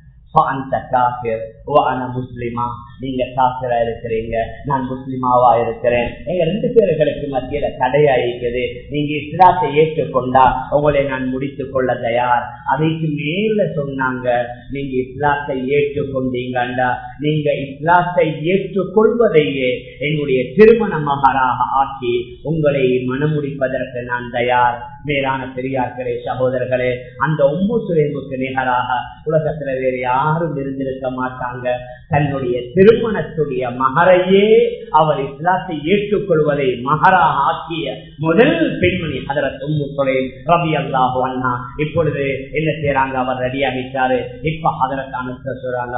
முஸ்லிமா, நீங்க காபிரா இருக்கிறீங்க, நான் முஸ்லிமாவா இருக்கிறேன். எங்க ரெண்டு பேர்களுக்கு மத்தியில தடையா இருக்குது. நீங்க இஸ்லாத்தை ஏற்றுக்கொண்டா உங்களை நான் முடித்துக் கொள்ள தயார். அதைக்கு மேல சொன்னாங்க, நீங்க இஸ்லாத்தை ஏற்றுக்கொண்டீங்கண்டா நீங்க இஸ்லாத்தை ஏற்றுக்கொள்வதையே என்னுடைய திருமண மகராக ஆக்கி உங்களை மனமுடிப்பதற்கு நான் தயார். மேலான பெரியார்களே, சகோதரர்களே, அந்த உம்மு சுலைமுக்கு நிகராக உலகத்துல வேறு யாரும் இருந்திருக்க மாட்டாங்க. தன்னுடைய திருமணத்துடைய மகரையே அவர் இஸ்லாத்தை ஏற்றுக்கொள்வதை மகராக ஆக்கிய முதல் பெண்மணி ஹஜ்ரத் உம்மு சுலைம் ரலியல்லாஹு அன்ஹா. இப்பொழுது என்ன செய்யறாங்க? அவர் ரெடி ஆகிட்டாரு. இப்ப ஹஜ்ரத் அனஸ் சொல்றாங்க,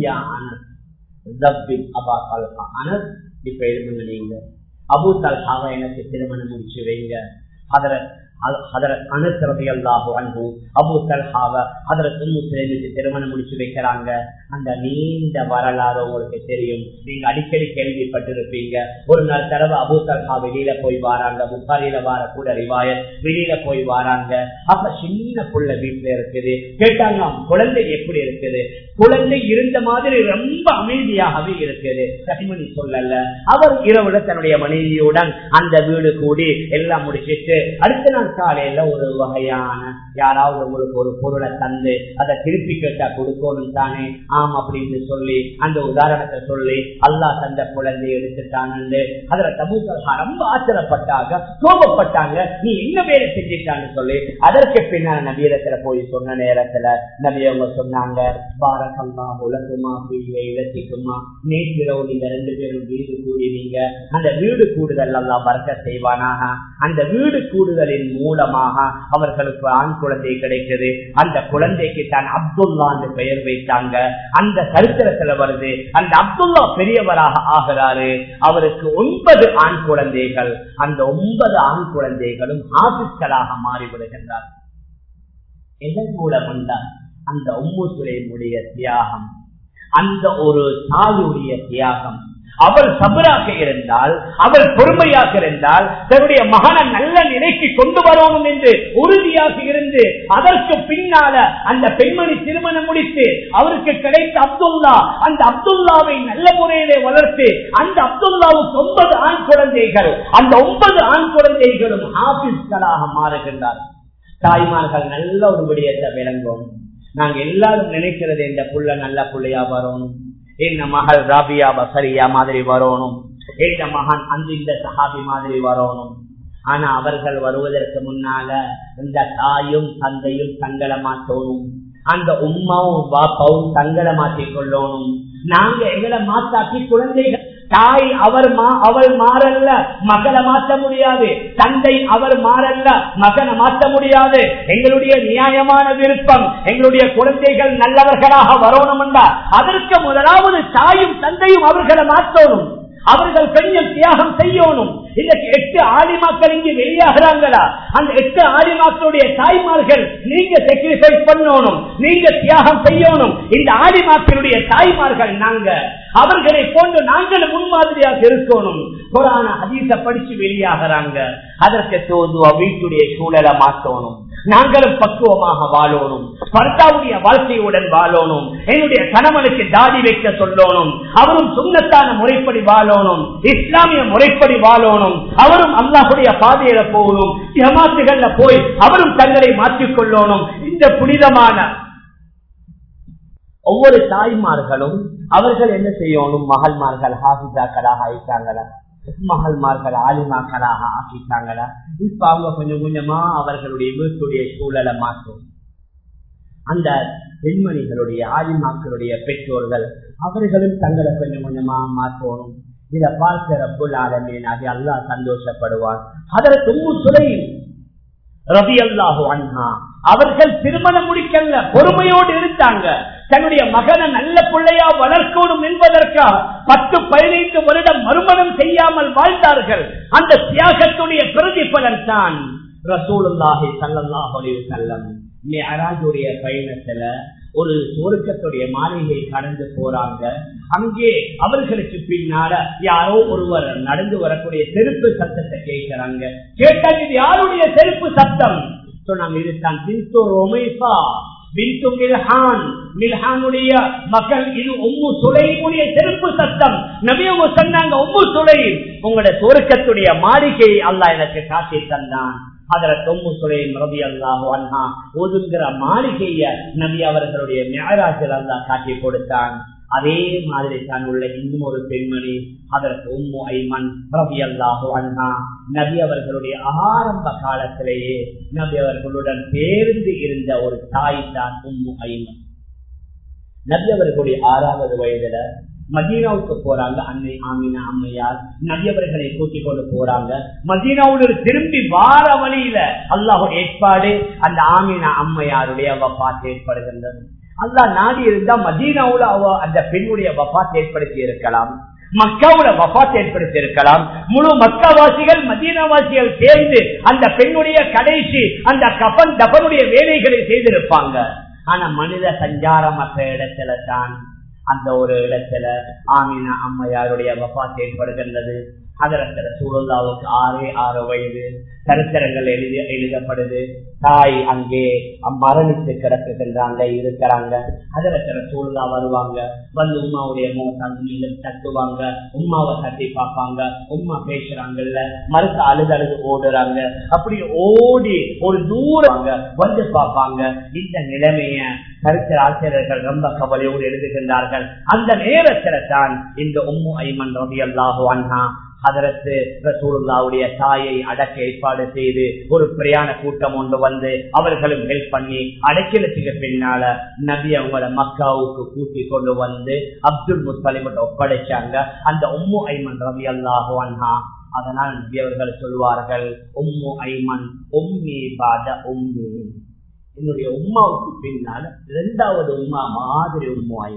அனஸ் இப்ப எழுதுங்க, நீங்க அபூ தல்ஹாவை எனக்கு திருமணம் முடிச்சு வைங்க. ஹஜ்ரத் அனஸ் ரலியல்லாஹு அன்ஹு அபூ தல்ஹாவை ஹஜ்ரத் உம்மு சுலைமுக்கு திருமணம் முடிச்சு வைக்கிறாங்க. அந்த நீண்ட வரலாறு உங்களுக்கு தெரியும், நீங்க அடிக்கடி கேள்விப்பட்டிருப்பீங்க. ஒரு நாள் தடவை அபூ தல்ஹா வெளியில போய் வாராங்க, புகாரில வார கூட ரிவாயத், வெளியில போய் வாராங்க. அப்ப சின்ன புள்ள வீட்டுல இருக்குது. கேட்டாங்க, குழந்தை எப்படி இருக்குது? குழந்தை இருந்த மாதிரி ரொம்ப அமைதியாகவே இருக்குது. கனிமணி சொல்லல. அவர் இரவுல தன்னுடைய மனைவியுடன் அந்த வீடு கூடி எல்லாம் முடிச்சிட்டு அடுத்த நாள் காலையில ஒரு வகையான யாராவது உங்களுக்கு ஒரு பொருளை தந்து அதை திருப்பி கேட்டா கொடுக்கணும் தானே, ஆம் அப்படின்னு சொல்லி அந்த உதாரணத்தை சொல்லி அல்லாஹ் தந்த குழந்தை எடுத்துட்டான்னு அதுல அபூ தல்ஹா ரொம்ப ஆச்சரியப்பட்டாங்க, கோபப்பட்டாங்க. நீ என்ன வேலை செஞ்சிட்டான்னு சொல்லி அதற்கு பின்னால் நபியிடத்துல போய் சொன்ன நேரத்துல நபி அவங்க சொன்னாங்க, பாரக்கல்லாஹு லகுமா ஃபீ லைலத்திகுமா, நேற்றிரவு நீங்க ரெண்டு பேரும் வீடு கூடினீங்க, அந்த வீடு கூடுதல் அல்லாஹ் பரக்கத் செய்வானாக. அந்த வீடு கூடுதலின் மூலமாக அவர்களுக்கு ஆண் குழந்தை கிடைக்குது. அந்த குழந்தைக்கு தான் அப்துல்லா என்று பெயர் வைத்தாங்க. அந்த சரித்திரத்துல வருது, அந்த அப்துல்லா பெரியவராக ஆகிறாரு. அவருக்கு ஒன்பது ஆண் குழந்தைகள். அந்த ஒன்பது ஆண் குழந்தைகளும் ஆசிஸ்களாக மாறிவிடுகின்றார். இதன் மூலம் அந்த உம்மு சுலைமுடைய தியாகம், அந்த ஒரு தாயுடைய தியாகம். அவள் சபராக இருந்தால், அவள் பொறுமையாக இருந்தால், தன்னுடைய மகனை நல்ல நிலைக்கு கொண்டு வரணும் என்று உறுதியாக இருந்து அதற்கு பின்னால அந்த பெண்மணி திருமணம் முடித்து அவருக்கு கிடைத்த அப்துல்லா, அந்த அப்துல்லாவை நல்ல முறையிலே வளர்த்து அந்த அப்துல்லாவுக்கு ஒன்பது ஆண் குழந்தைகள், அந்த ஒன்பது ஆண் குழந்தைகளும் ஆபீஸ்களாக மாறுகின்றார். தாய்மார்கள் நல்ல ஒரு விடயத்தை விளங்கும். நாங்க எல்லாரும் நினைக்கிறது இந்த புள்ள நல்ல புள்ளையா வரணும், எங்க மகள் ராபியா பசரியா மாதிரி வரணும், எங்க மகன் அந்த இந்த சஹாபி மாதிரி வரணும். ஆனா அவர்கள் வருவதற்கு முன்னால இந்த தாயும் தந்தையும் தங்களை மாற்றணும், அந்த உம்மாவும் பாப்பாவும் தங்களை மாற்றிக் கொள்ளணும். நாங்க எங்களை மாத்தாக்கி குழந்தைகள், தாய் அவர் அவள் மாறல்ல மகளை மாற்ற முடியாது, தந்தை அவர் மாறல்ல மகனை மாற்ற முடியாது. எங்களுடைய நியாயமான விருப்பம் எங்களுடைய குழந்தைகள் நல்லவர்களாக வரணும் என்றால் அதற்கு முதலாவது தாயும் தந்தையும் அவர்களை மாற்றணும், அவர்கள் கொஞ்சம் தியாகம் செய்யணும். இன்னைக்கு எட்டு ஆலிமாக்கள் இங்கு வெளியாகிறாங்களா, அந்த எட்டு ஆலிமாக்களுடைய தாய்மார்கள் நீங்க சாக்ரிஃபைஸ் பண்ணணும், நீங்க தியாகம் செய்யணும். இந்த ஆலிமாக்களுடைய தாய்மார்கள் நாங்க, அவர்களை போன்று நாங்களும் முன்மாதிரியாக இருக்கணும். குர்ஆன ஹதீஸ படிச்சு வெளியாகிறாங்க, அதற்கு தோதுவா வீட்டுடைய சூழலை மாற்றணும். நாங்களும் பக்குவமாக வாழணும், பர்தாவுடைய வாழ்க்கையுடன் வாழணும். என்னுடைய கணவனுக்கு தாடி வைக்க சொல்லணும், அவரும் சுன்னத்தான முறைப்படி வாழணும், இஸ்லாமிய முறைப்படி வாழணும். அவரும் அல்லாஹ்வுடைய பாதையில போகணும், ஜமாத்துகள்ல போய் அவரும் தங்களை மாற்றிக் கொள்ளணும். இந்த புனிதமான ஒவ்வொரு தாய்மார்களும் அவர்கள் என்ன செய்யணும், மகள்மார்கள் ஹாஃபிஸாக்களாக ஆயிட்டாங்களா, மகள்மார்கள் ஆலிமாக்களாக ஆக்கிட்டாங்களா, இப்ப அவங்க கொஞ்சம் கொஞ்சமா அவர்களுடைய வீட்டுடைய சூழலை மாற்றும். அந்த பெண்மணிகளுடைய ஆலிமாக்களுடைய பெற்றோர்கள் அவர்களும் தங்களை கொஞ்சம் கொஞ்சமா மாற்றணும். இதை பார்க்கிற ரப்புல் ஆலமீன் அல்லாஹ் சந்தோஷப்படுவான். ஹதரத் உம்மு சுலைம் ரலியல்லாஹு அன்ஹா அவர்கள் திருமணம் முடிக்கல, பொறுமையோடு இருந்தாங்க. தன்னுடைய மகனை நல்ல பிள்ளையா வளர்க்கணும் என்பதற்காக பத்து பதினைந்து வருடம் மறுமணம் செய்யாமல் வாழ்ந்தார்கள். அந்த தியாகத்துடைய பிரதிபலன் தான் ரசூலுல்லாஹி ஸல்லல்லாஹு அலைஹி வஸல்லம் மிஅராஜுடைய பயணத்துல ஒரு சொர்க்கத்துடைய மாளிகை கடந்து போறாங்க. அங்கே அவர்களுக்கு பின்னால யாரோ ஒருவர் நடந்து வரக்கூடிய செருப்பு சத்தத்தை கேட்கிறாங்க. கேட்டாங்க, இது யாருடைய செருப்பு சத்தம்? சொன்னாங்க, இதுதான் பின்து ருமைஸா பின்து மில்ஹான், மில்ஹானுடைய மகள், இது உம்மு சுலைமுடைய செருப்பு சத்தம். நபி அவங்க சொன்னாங்க, உம்மு சுலைம் உங்களுடைய சொர்க்கத்துடைய மாளிகையை அல்லாஹ் எனக்கு காட்டி தந்தான். அதற்கு உம்மு சுலைம் ரலியல்லாஹு அன்ஹா ஒதுங்கிற மாளிகைய நபி அவர்களுடைய மிஅராஜில் அல்லாஹ் காட்டி கொடுத்தான். அதே மாதிரி தான் உள்ள இன்னும் ஒரு பெண்மணி அதற்கு உம்மு ஐமன் ரலியல்லாஹு அன்ஹா நபி அவர்களுடைய ஆரம்ப காலத்திலேயே நபி அவர்களுடன் சேர்ந்து இருந்த ஒரு தாய் தான் உம்மு ஐமன். நபி அவர்களுடைய ஆறாவது வயதுல மதீனாவுக்கு போறாங்க. அன்னை ஆமினா அம்மையார் நபியவர்களை கூட்டிக் கொண்டு போறாங்க. மதீனாவோடு திரும்பி வார வழியில அல்லாஹ் ஏற்பாடு, அந்த ஆமினா அம்மையாருடைய வஃபாத் ஏற்படுகின்றது. அல்லாஹ் நாடி இருந்தா மதீனாவுல அவ அந்த பெண்ணுடைய வஃபாத் ஏற்படுத்தி இருக்கலாம், மக்காவுல வஃபாத் ஏற்படுத்தி இருக்கலாம். முழு மக்காவாசிகள் மதீனாவாசிகள் சேர்ந்து அந்த பெண்ணுடைய கடைசி அந்த கஃபன் தஃபனுடைய வேலைகளை செய்திருப்பாங்க. ஆனா மனித சஞ்சாரமற்ற இடத்துல தான் அந்த ஒரு இடத்துல ஆமினா அம்மையாருடைய வஃபாத் ஏற்படுகின்றது. அதற்கு ரசூலுல்லாஹ்வுக்கு ஆறே ஆறு வயது. சரித்திரங்கள் எழுதி எழுதப்படுது. தாய் அங்கே மரணித்து கிடக்குகின்றாங்க, இருக்கிறாங்க. அதற்கு ரசூலுல்லாஹ் வருவாங்க, வந்து உம்மாவுடைய முகத்தை தட்டுவாங்க, உம்மாவை தட்டி பார்ப்பாங்க. உம்மா பேசுறாங்கல்ல, மறுத்து அழுது அழுது ஓடுறாங்க. அப்படி ஓடி ஒரு தூரம் வந்து பார்ப்பாங்க. இந்த நிலைமைய சரித்திர ஆசிரியர்கள் ரொம்ப கவலையோடு எழுதுகின்றார்கள். அந்த நேரத்தில் தான் இந்த உம்மு ஐமன் ரலியல்லாஹு அன்ஹா ஹதரத் ரசூலுல்லாஹ்வுடைய தாயை அடக்க ஏற்பாடு செய்து ஒரு பிரயாண கூட்டம் ஒன்று வந்து அவர்களும் ஹெல்ப் பண்ணி அடைக்கலத்துக்கு பின்னால நபி அவங்கள மக்காவுக்கு கூட்டி கொண்டு வந்து அப்துல் முத்தலிமிட்ட ஒப்படைச்சாங்க. அந்த உம்மு ஐமன் ரலியல்லாஹு அன்ஹா. அதனால் நபி அவர்கள் சொல்வார்கள், உம்மு ஐமன் உம்மி பாத உம்மி, என்னுடைய உம்மாவுக்கு பின்னால இரண்டாவது உம்மா மாதிரி உம்மு ஐமன்.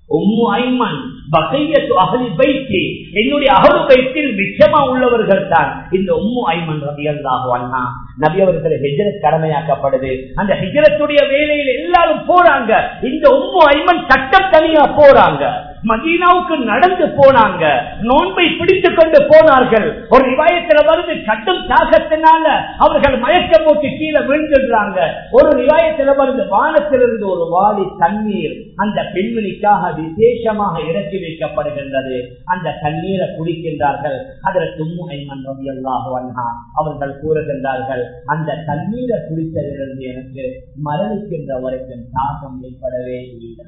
உம்மு ஐமன் பகையத்து அஹ்லி பைத்தி, என்னுடைய அஹ்லு பைத்தில் மிச்சமா உள்ளவர்கள் தான் இந்த உம்மு ஐமன் ரலியல்லாஹு அன்ஹா. நபி அவர்கள் ஹிஜ்ரத் கடமையாக்கப்படுது. அந்த ஹிஜ்ரத்துடைய வேலையில் எல்லாரும் போறாங்க. இந்த உம்மு ஐமன் சட்டம் தனியா போறாங்க. மதீனாவுக்கு நடந்து போனாங்க. நோன்பை பிடித்துக் கொண்டு போனார்கள். ஒரு ரிவாயத்தில் வருது கட்டும் தாகத்தினால அவர்கள் மயக்கம் போட்டு கீழே விழுந்துடுறாங்க. ஒரு ரிவாயத்தில் வருது வானத்திலிருந்து ஒரு வாளி தண்ணீர் அந்த பெண்மணிக்காக விசேஷமாக இறக்கி வைக்கப்படுகின்றது. அந்த தண்ணீரை குடிக்கின்றார்கள். அதில் உம்மு ஐமன் ரலியல்லாஹு அன்ஹா அவர்கள் கூறுகின்றார்கள், அந்த தண்ணீரை குடித்ததிலிருந்து எனக்கு மரணிக்கின்ற வரைக்கும் தாகம் ஏற்படவே இல்லை.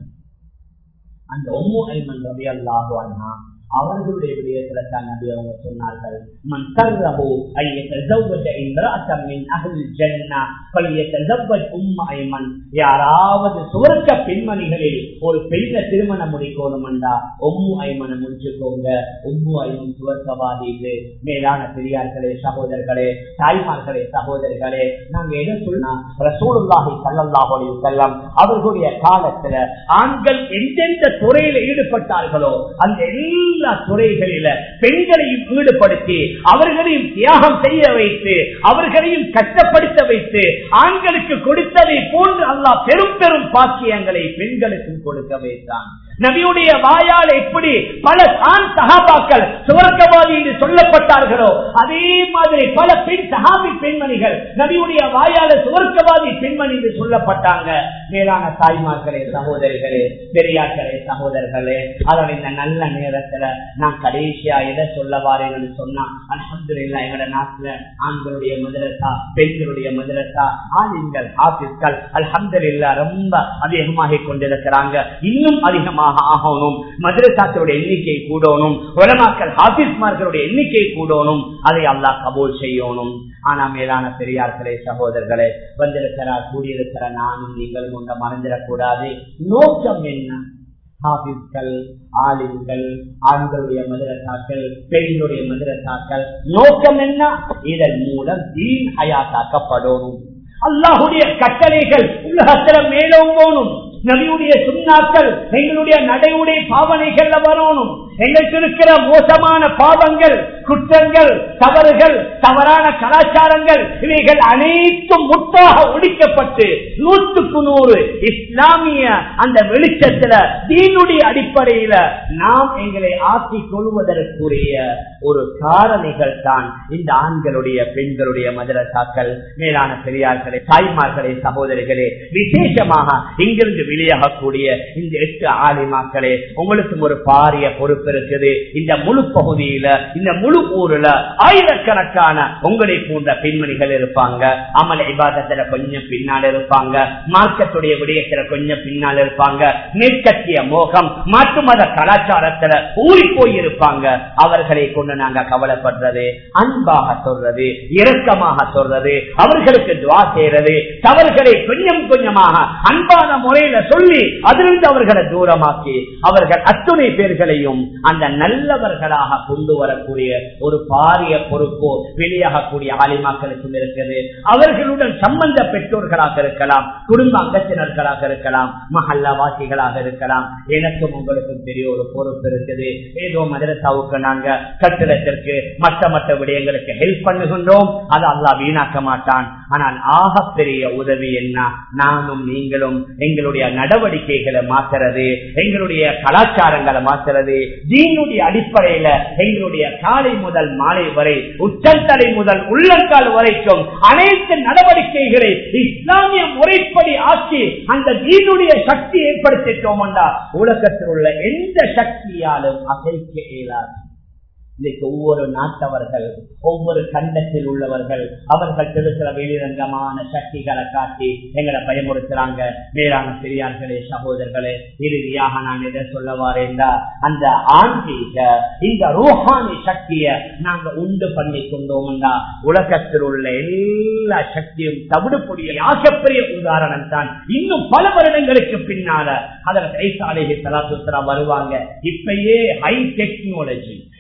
அந்த உம்மு ஐமன் ரலியல்லாஹு அன்ஹா அவர்களுடைய விடயத்துல தான் நபி அவங்க சொன்னார்கள், மன் சர்ரஹு அய்யதஸவ்வஜ இம்ரஅத்தன் மின் அஹ்லில் ஜன்னah ஃபல்யதஸவ்வஜ் உம்மு ஐமன். யாராவது சுவர்க்க பெண்மணிகளில் ஒரு பெண்ணை திருமணம் முடிக்கணும்டா உம்மு ஐமனை முடிச்சுக்கோங்க. உம்மு ஐமன் சுவர்க்கவாதி. மேலான பெரியார்களே, சகோதரர்களே, தாய்மார்களே, சகோதரர்களே, நாங்க என்ன சொன்னா ரசூலுல்லாஹி ஸல்லல்லாஹு அலைஹி வஸல்லம் அவர்களுடைய காலத்துல ஆண்கள் எந்தெந்த துறையில ஈடுபட்டார்களோ அந்த எல்லா துறைகளில பெண்களையும் ஈடுபடுத்தி அவர்களையும் தியாகம் செய்ய வைத்து அவர்களையும் கஷ்டப்படுத்த வைத்து ஆண்களுக்கு கொடுத்ததை போன்று அல்லாஹ் பெரும் பெரும் பாக்கியங்களை பெண்களுக்கும் கொடுக்க வைத்தான். நபியுடைய வாயால் எப்படி பல ஆண் சஹாபாக்கள் சுவர்க்கவாதி என்று சொல்லப்பட்டார்களோ அதே மாதிரி பல பெண் சஹாபி பெண்மணிகள் நபியுடைய வாயால சுவர்க்கவாதி பெண்மணி என்று சொல்லப்பட்டாங்க. மேலான தாய்மார்களே, சகோதரிகளே, பெரியார்களே, சகோதரர்களே, அதோட இந்த நல்ல நேரத்துல நான் கடைசியா எதை சொல்ல வாரேன்னு சொன்னா, அல்ஹம்துலில்லாஹ் எங்களோட நாட்டுல ஆண்களுடைய மதரசா, பெண்களுடைய மதரசா, ஆண்கள் ஆபீஸ்கள் அல்ஹம்துலில்லாஹ் ரொம்ப அதிகமாக கொண்டிருக்கிறாங்க. இன்னும் அதிகமாக ஆகணும். மதரசாக்களுடைய எண்ணிக்கை கூடணும். உலமாக்கள் ஹாஃபிஸ்மார்களுடைய எண்ணிக்கை கூடணும். அதை அல்லாஹ் கபூல் செய்யணும். ஆனா மேலான பெரியார்களே, சகோதரர்களே, வந்திருக்கிறார் கூடியிருக்கிற நானும் நீங்களும் ஒன்றை மறந்துடக்கூடாது. நோக்கம் என்ன? ஹாஃபிஸ்கள், ஆலிம்கள், ஆண்களுடைய மதரசாக்கள், பெண்களுடைய மதரசாக்கள் நோக்கம் என்ன? இதன் மூலம் தீன் ஹயாத்தாக்கப்படணும். அல்லாஹுடைய கட்டளைகள் உலகத்துல மேலோங்கணும். நபியுடைய சுன்னாக்கள் எங்களுடைய நடைமுறை பாவனைகள்ல வரணும். எங்களுக்கு இருக்கிற மோசமான பாவங்கள், குற்றங்கள், தவறுகள், தவறான கலாச்சாரங்கள் இவைகள் அனைத்தும் முற்றாக ஒழிக்கப்பட்டு நூற்றுக்கு நூறு இஸ்லாமிய அந்த வெளிச்சத்துல தீனுடைய அடிப்படையில நாம் எங்களை ஆக்கிக் கொள்வதற்குரிய ஒரு காரணிகள் தான் இந்த ஆண்களுடைய பெண்களுடைய மதரசாக்கள். மேலான பெரியார்களே, தாய்மார்களே, சகோதரிகளே, விசேஷமாக இங்கிருந்து வெளியாகக்கூடிய இந்த எட்டு ஆலிமாக்களே, உங்களுக்கும் ஒரு பாரிய பொறுப்பு இருக்குது. இந்த முழு பகுதியில, இந்த முழு ஊர்ல ஆயிரக்கணக்கான உங்களை போன்ற பெண்மணிகள் இருப்பாங்க. அமல் இபாதத்துல கொஞ்சம் பின்னால் இருப்பாங்க. மார்க்கத்துடைய விடயத்துல கொஞ்சம் பின்னால் இருப்பாங்க. மேற்கத்திய மோகம், மாற்று மத கலாச்சாரத்துல ஊறி போய் இருப்பாங்க. அவர்களை கொண்டு நாங்க கவலைப்படுறது, அன்பாக சொல்றது, இரக்கமாக சொல்றது, அவர்களுக்கு துவா செய்யறது, தவறுகளை கொஞ்சம் கொஞ்சமாக அன்பான முறையில சொல்லி அதிலிருந்து அவர்களை தூரமாக்கி அவர்கள் அத்துணை பேர்களையும் அந்த நல்லவர்களாக கொண்டு வரக்கூடிய ஒரு பாரிய பொறுப்பு வெளியாகக்கூடிய ஆலிமாக்களுக்கும் இருக்குது. அவர்களுடன் சம்பந்த பெற்றோர்களாக இருக்கலாம், குடும்ப அங்கத்தினர்களாக இருக்கலாம், மஹல்லா வாசிகளாக இருக்கலாம். எனக்கும் உங்களுக்கும் பெரிய ஒரு பொறுப்பு இருக்குது. ஏதோ மதரசாவுக்கு நாங்க கட்டிடத்திற்கு மற்ற மற்ற விடயங்களுக்கு ஹெல்ப் பண்ணுகின்றோம். அது அல்லாஹ் வீணாக்க மாட்டான். ஆனால் ஆகப்பெரிய உதவி என்ன? நானும் நீங்களும் எங்களுடைய நடவடிக்கைகளை மாற்றுறது, எங்களுடைய கலாச்சாரங்களை மாற்றுறது, தீனுடைய அடிப்படையில எங்களுடைய காலை முதல் மாலை வரை, உச்சந்தலை முதல் உள்ளங்கால் வரைக்கும் அனைத்து நடவடிக்கைகளை இஸ்லாமிய முறைப்படி ஆக்கி அந்த தீனுடைய சக்தி ஏற்படுத்திட்டோம் என்றால் உலகத்தில் உள்ள எந்த சக்தியாலும் அசைக்க இயலாது. இன்னைக்கு ஒவ்வொரு நாட்டவர்கள், ஒவ்வொரு கண்டத்தில் உள்ளவர்கள் அவர்கள் திருக்கிற வெளிரங்கமான சக்திகளை காட்டி எங்களை பயமுறுத்துறாங்க. மேலான பெரியார்களே, சகோதரர்களே, இறுதியாக நான் எதை சொல்ல வாரேன்டா, அந்த ஆன்மீக இந்த ரூஹானி சக்தியை நாங்க உண்டு பண்ணி கொண்டோம்னா உலகத்தில் உள்ள எல்லா சக்தியும் தவிடுபொடிய ஆகப்பெரிய உதாரணம் தான். இன்னும் பல வருடங்களுக்கு பின்னால அதில் கைசாலையை தலாசுத்தரா வருவாங்க. இப்பயே ஹை டெக்னாலஜி,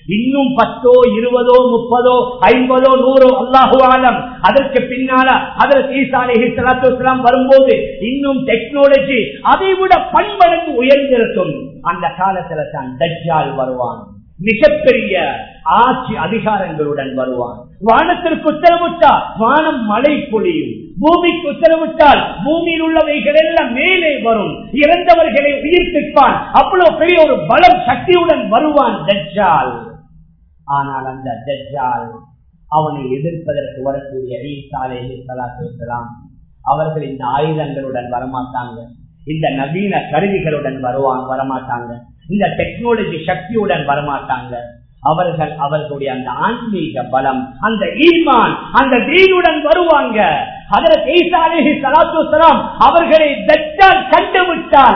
இன்னும் பத்தோ இருபதோ முப்பதோ ஐம்பதோ நூறோ அல்லாஹு ஆலம். அதற்கு பின்னால ஹஜ்ரத் ஈசா அலைஹிஸ்ஸலாத்து வஸ்ஸலாம் வரும்போது இன்னும் டெக்னாலஜி அதை விட பன்மடங்கு உயர்ந்திருக்கும். அந்த காலத்துல தான் தஜ்ஜால் வருவான். மிகப்பெரிய ஆட்சி அதிகாரங்களுடன் வருவான். வானத்திற்கு உத்தரவிட்டால் வானம் மழை பொழியும், பூமிக்கு உத்தரவிட்டால் பூமியில் உள்ளவைகள் எல்லாம் மேலே வரும், இறந்தவர்களை உயிர்ப்பிப்பான். அவ்வளவு பெரிய ஒரு பலம் சக்தியுடன் வருவான் தஜ்ஜால். ஆனால் அந்த தஜ்ஜால் அவனை எதிர்ப்பதற்கு வரக்கூடிய ஈசா அலைஹிஸ்ஸலாத்து வஸ்ஸலாம் அவர்கள் இந்த ஆயுதங்களுடன் வரமாட்டாங்க, இந்த நவீன கருவிகளுடன் வருவான் வரமாட்டாங்க, இந்த டெக்னாலஜி சக்தியுடன் வரமாட்டாங்க. அவர்கள் அவர்களுடைய அந்த ஆன்மீக பலம், அந்த ஈமான், அந்த தீனுடன் வருவாங்க. ஹஜ்ரத் ஈசா அலைஹிஸ்ஸலாத்து வஸ்ஸலாம் அவர்களை தஜ்ஜால் கண்டுவிட்டால்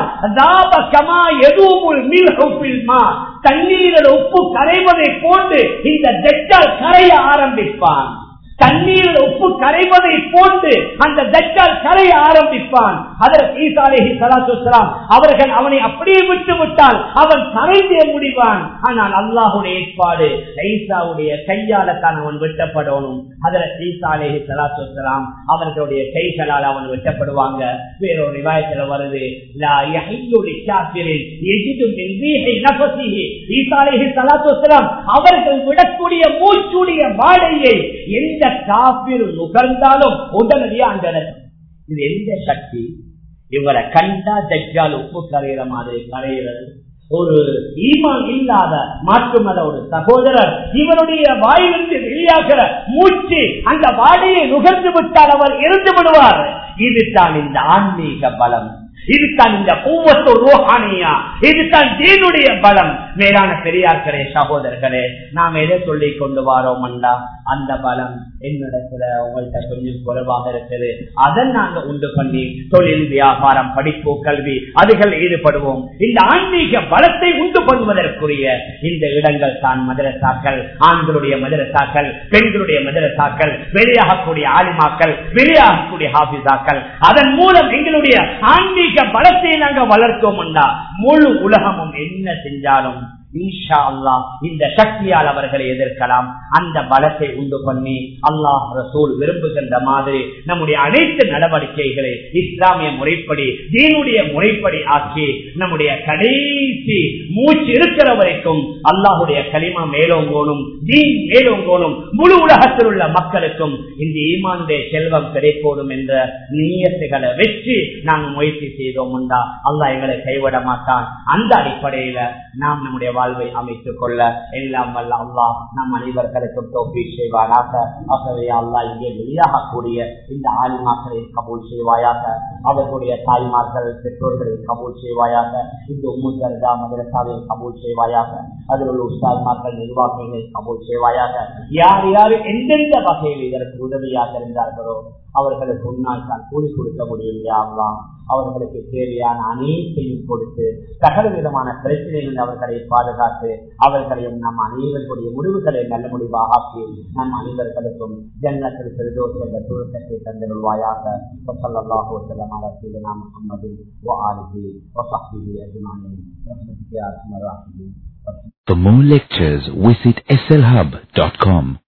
தண்ணீரில் உப்பு கரைவதை போன்று இந்த தஜ்ஜால் கரைய ஆரம்பிப்பான். தண்ணீரில் உப்பு கரைவதை போன்று அந்த தஜ்ஜால் கரைய ஆரம்பிப்பான். ஹஜ்ரத் ஈசா அலைஹிஸ்ஸலாத்து வஸ்ஸலாம் அவர்கள் அவனை அப்படியே விட்டு விட்டால் அவன் கரைந்தே முடிவான். ஆனால் அல்லாஹ்வுடைய ஏற்பாடு, ஈசாவுடைய கையால தான் அவன் வெட்டப்படணும். ஹஜ்ரத் ஈசா அலைஹிஸ்ஸலாத்து வஸ்ஸலாம் அவர்களுடைய கைகளால் அவன் வெட்டப்படுவாங்க. வேறொரு ரிவாயத்தில் வருது, லா யஹில்லு லிகாஃபிரின் யஜிது மின் ரீஹி நஃபஸிஹி. ஈசா அலைஹிஸ்ஸலாத்து வஸ்ஸலாம் அவர்கள் விடக்கூடிய மூச்சுடைய வாடையை எந்த காபிர் நுகர்ந்தாலும் உடனடியாக அந்த இது எந்த சக்தி? இவரை கண்டா தஜ்ஜால் உப்பு கரையிற மாதிரி கரையிறது. ஒரு ஈமான் இல்லாத மாற்று மத ஒரு சகோதரர் இவருடைய வாயிலிருந்து வெளியாகிற மூச்சு அந்த வாடையை நுகர்ந்து விட்டால் அவர் இறந்து விடுவார். இதுதான் இந்த ஆன்மீக பலம், இதுதான் இந்த பூவத்து ரோஹானியா, இதுதான் தீனுடைய பலம். மேலான பெரியார்களே சகோதரர்களே, நாம் எதை சொல்லி கொண்டு வாரோம் என்றா அந்த பலம் என்னிடத்துல உங்கள்கிட்ட கொஞ்சம் குறைவாக இருக்குது. அதை நாங்க உண்டு பண்ணி தொழில், வியாபாரம், படிப்பு, கல்வி அதுகள் ஈடுபடுவோம். இந்த ஆன்மீக பலத்தை உண்டு பண்ணுவதற்குரிய இந்த இடங்கள் தான் மதரசாக்கள், ஆண்களுடைய மதரசாக்கள், பெண்களுடைய மதரசாக்கள், வெளியாகக்கூடிய ஆலிமாக்கள், வெளியாகக்கூடிய ஹாபிசாக்கள். அதன் மூலம் எங்களுடைய ஆன்மீக பலத்தை நாங்கள் வளர்த்தோம் என்றா முழு உலகமும் என்ன செஞ்சாலும் இன்ஷா அல்லாஹ் இந்த சக்தியால் அவர்களை எதிர்க்கலாம். அந்த பலத்தை உண்டு பண்ணி அல்லாஹ் ரசூல் விரும்புகின்ற மாதிரி நம்முடைய அனைத்து நடவடிக்கைகளை இஸ்லாமிய முறைப்படி, தீனுடைய முறைப்படி ஆக்கி நம்முடைய கடைசி மூச்சு இருக்கிற வரைக்கும் அல்லாஹுடைய கலிமா மேலோங்கோனும், தீன் மேலோங்கோனும், முழு உலகத்தில் உள்ள மக்களுக்கும் இந்த ஈமானுடைய செல்வம் கிடைக்கணும் என்ற நியத்துகளை வெற்றி நாம் முயற்சி செய்தோம் உண்டா அல்லாஹ் எங்களை கைவிட மாட்டான். அந்த அடிப்படையில நாம் நம்முடைய வாழ்வை அமைத்துக் கொள்ள எல்லாம் வல்ல அல்லாஹ் நம் அனைவர்களுக்கும் தௌஃபீக் செய்வாயாக. ஆகவே அல்லாஹ் இங்கே வெளியாகக்கூடிய இந்த ஆலிமாக்களை கபூல் செய்வாயாக, அவர்களுடைய தாய்மார்கள் பெற்றோர்களை கபூல் செய்வாயாக, இந்த உம்மு தர்கா மதரசாவை கபூல் செய்வாயாக, அதில் உள்ள உஸ்தாத்மார்கள் நிர்வாகிகளை கபூல் செய்வாயாக. யார் யார் எந்தெந்த வகையில் இதற்கு உதவியாக இருந்தார்களோ அவர்களுக்கு உன்னால் தான் கூலி கொடுக்க முடியும். யாரெல்லாம் அவர்களுக்கு தேவையான அனைத்தையும் கொடுத்து சகல விதமான பிரச்சனைகள் அவர்களை பாதுகாத்து அவர்களையும் நம் அனைவர்களுடைய முடிவுகளை நல்ல முடிவாக ஆக்கி நம் அனைவர்களுக்கும் ஜன்னத்தில் பெரிதோர் என்ற சுருக்கத்தை தந்திருவாயாக. ஸல்லல்லாஹு அலைஹி வஸல்லம் அலா சய்யிதினா முஹம்மதின் வ ஆலிஹி வ ஸஹ்பிஹி அஜ்மஈன். For more lectures, visit S L hub dot com.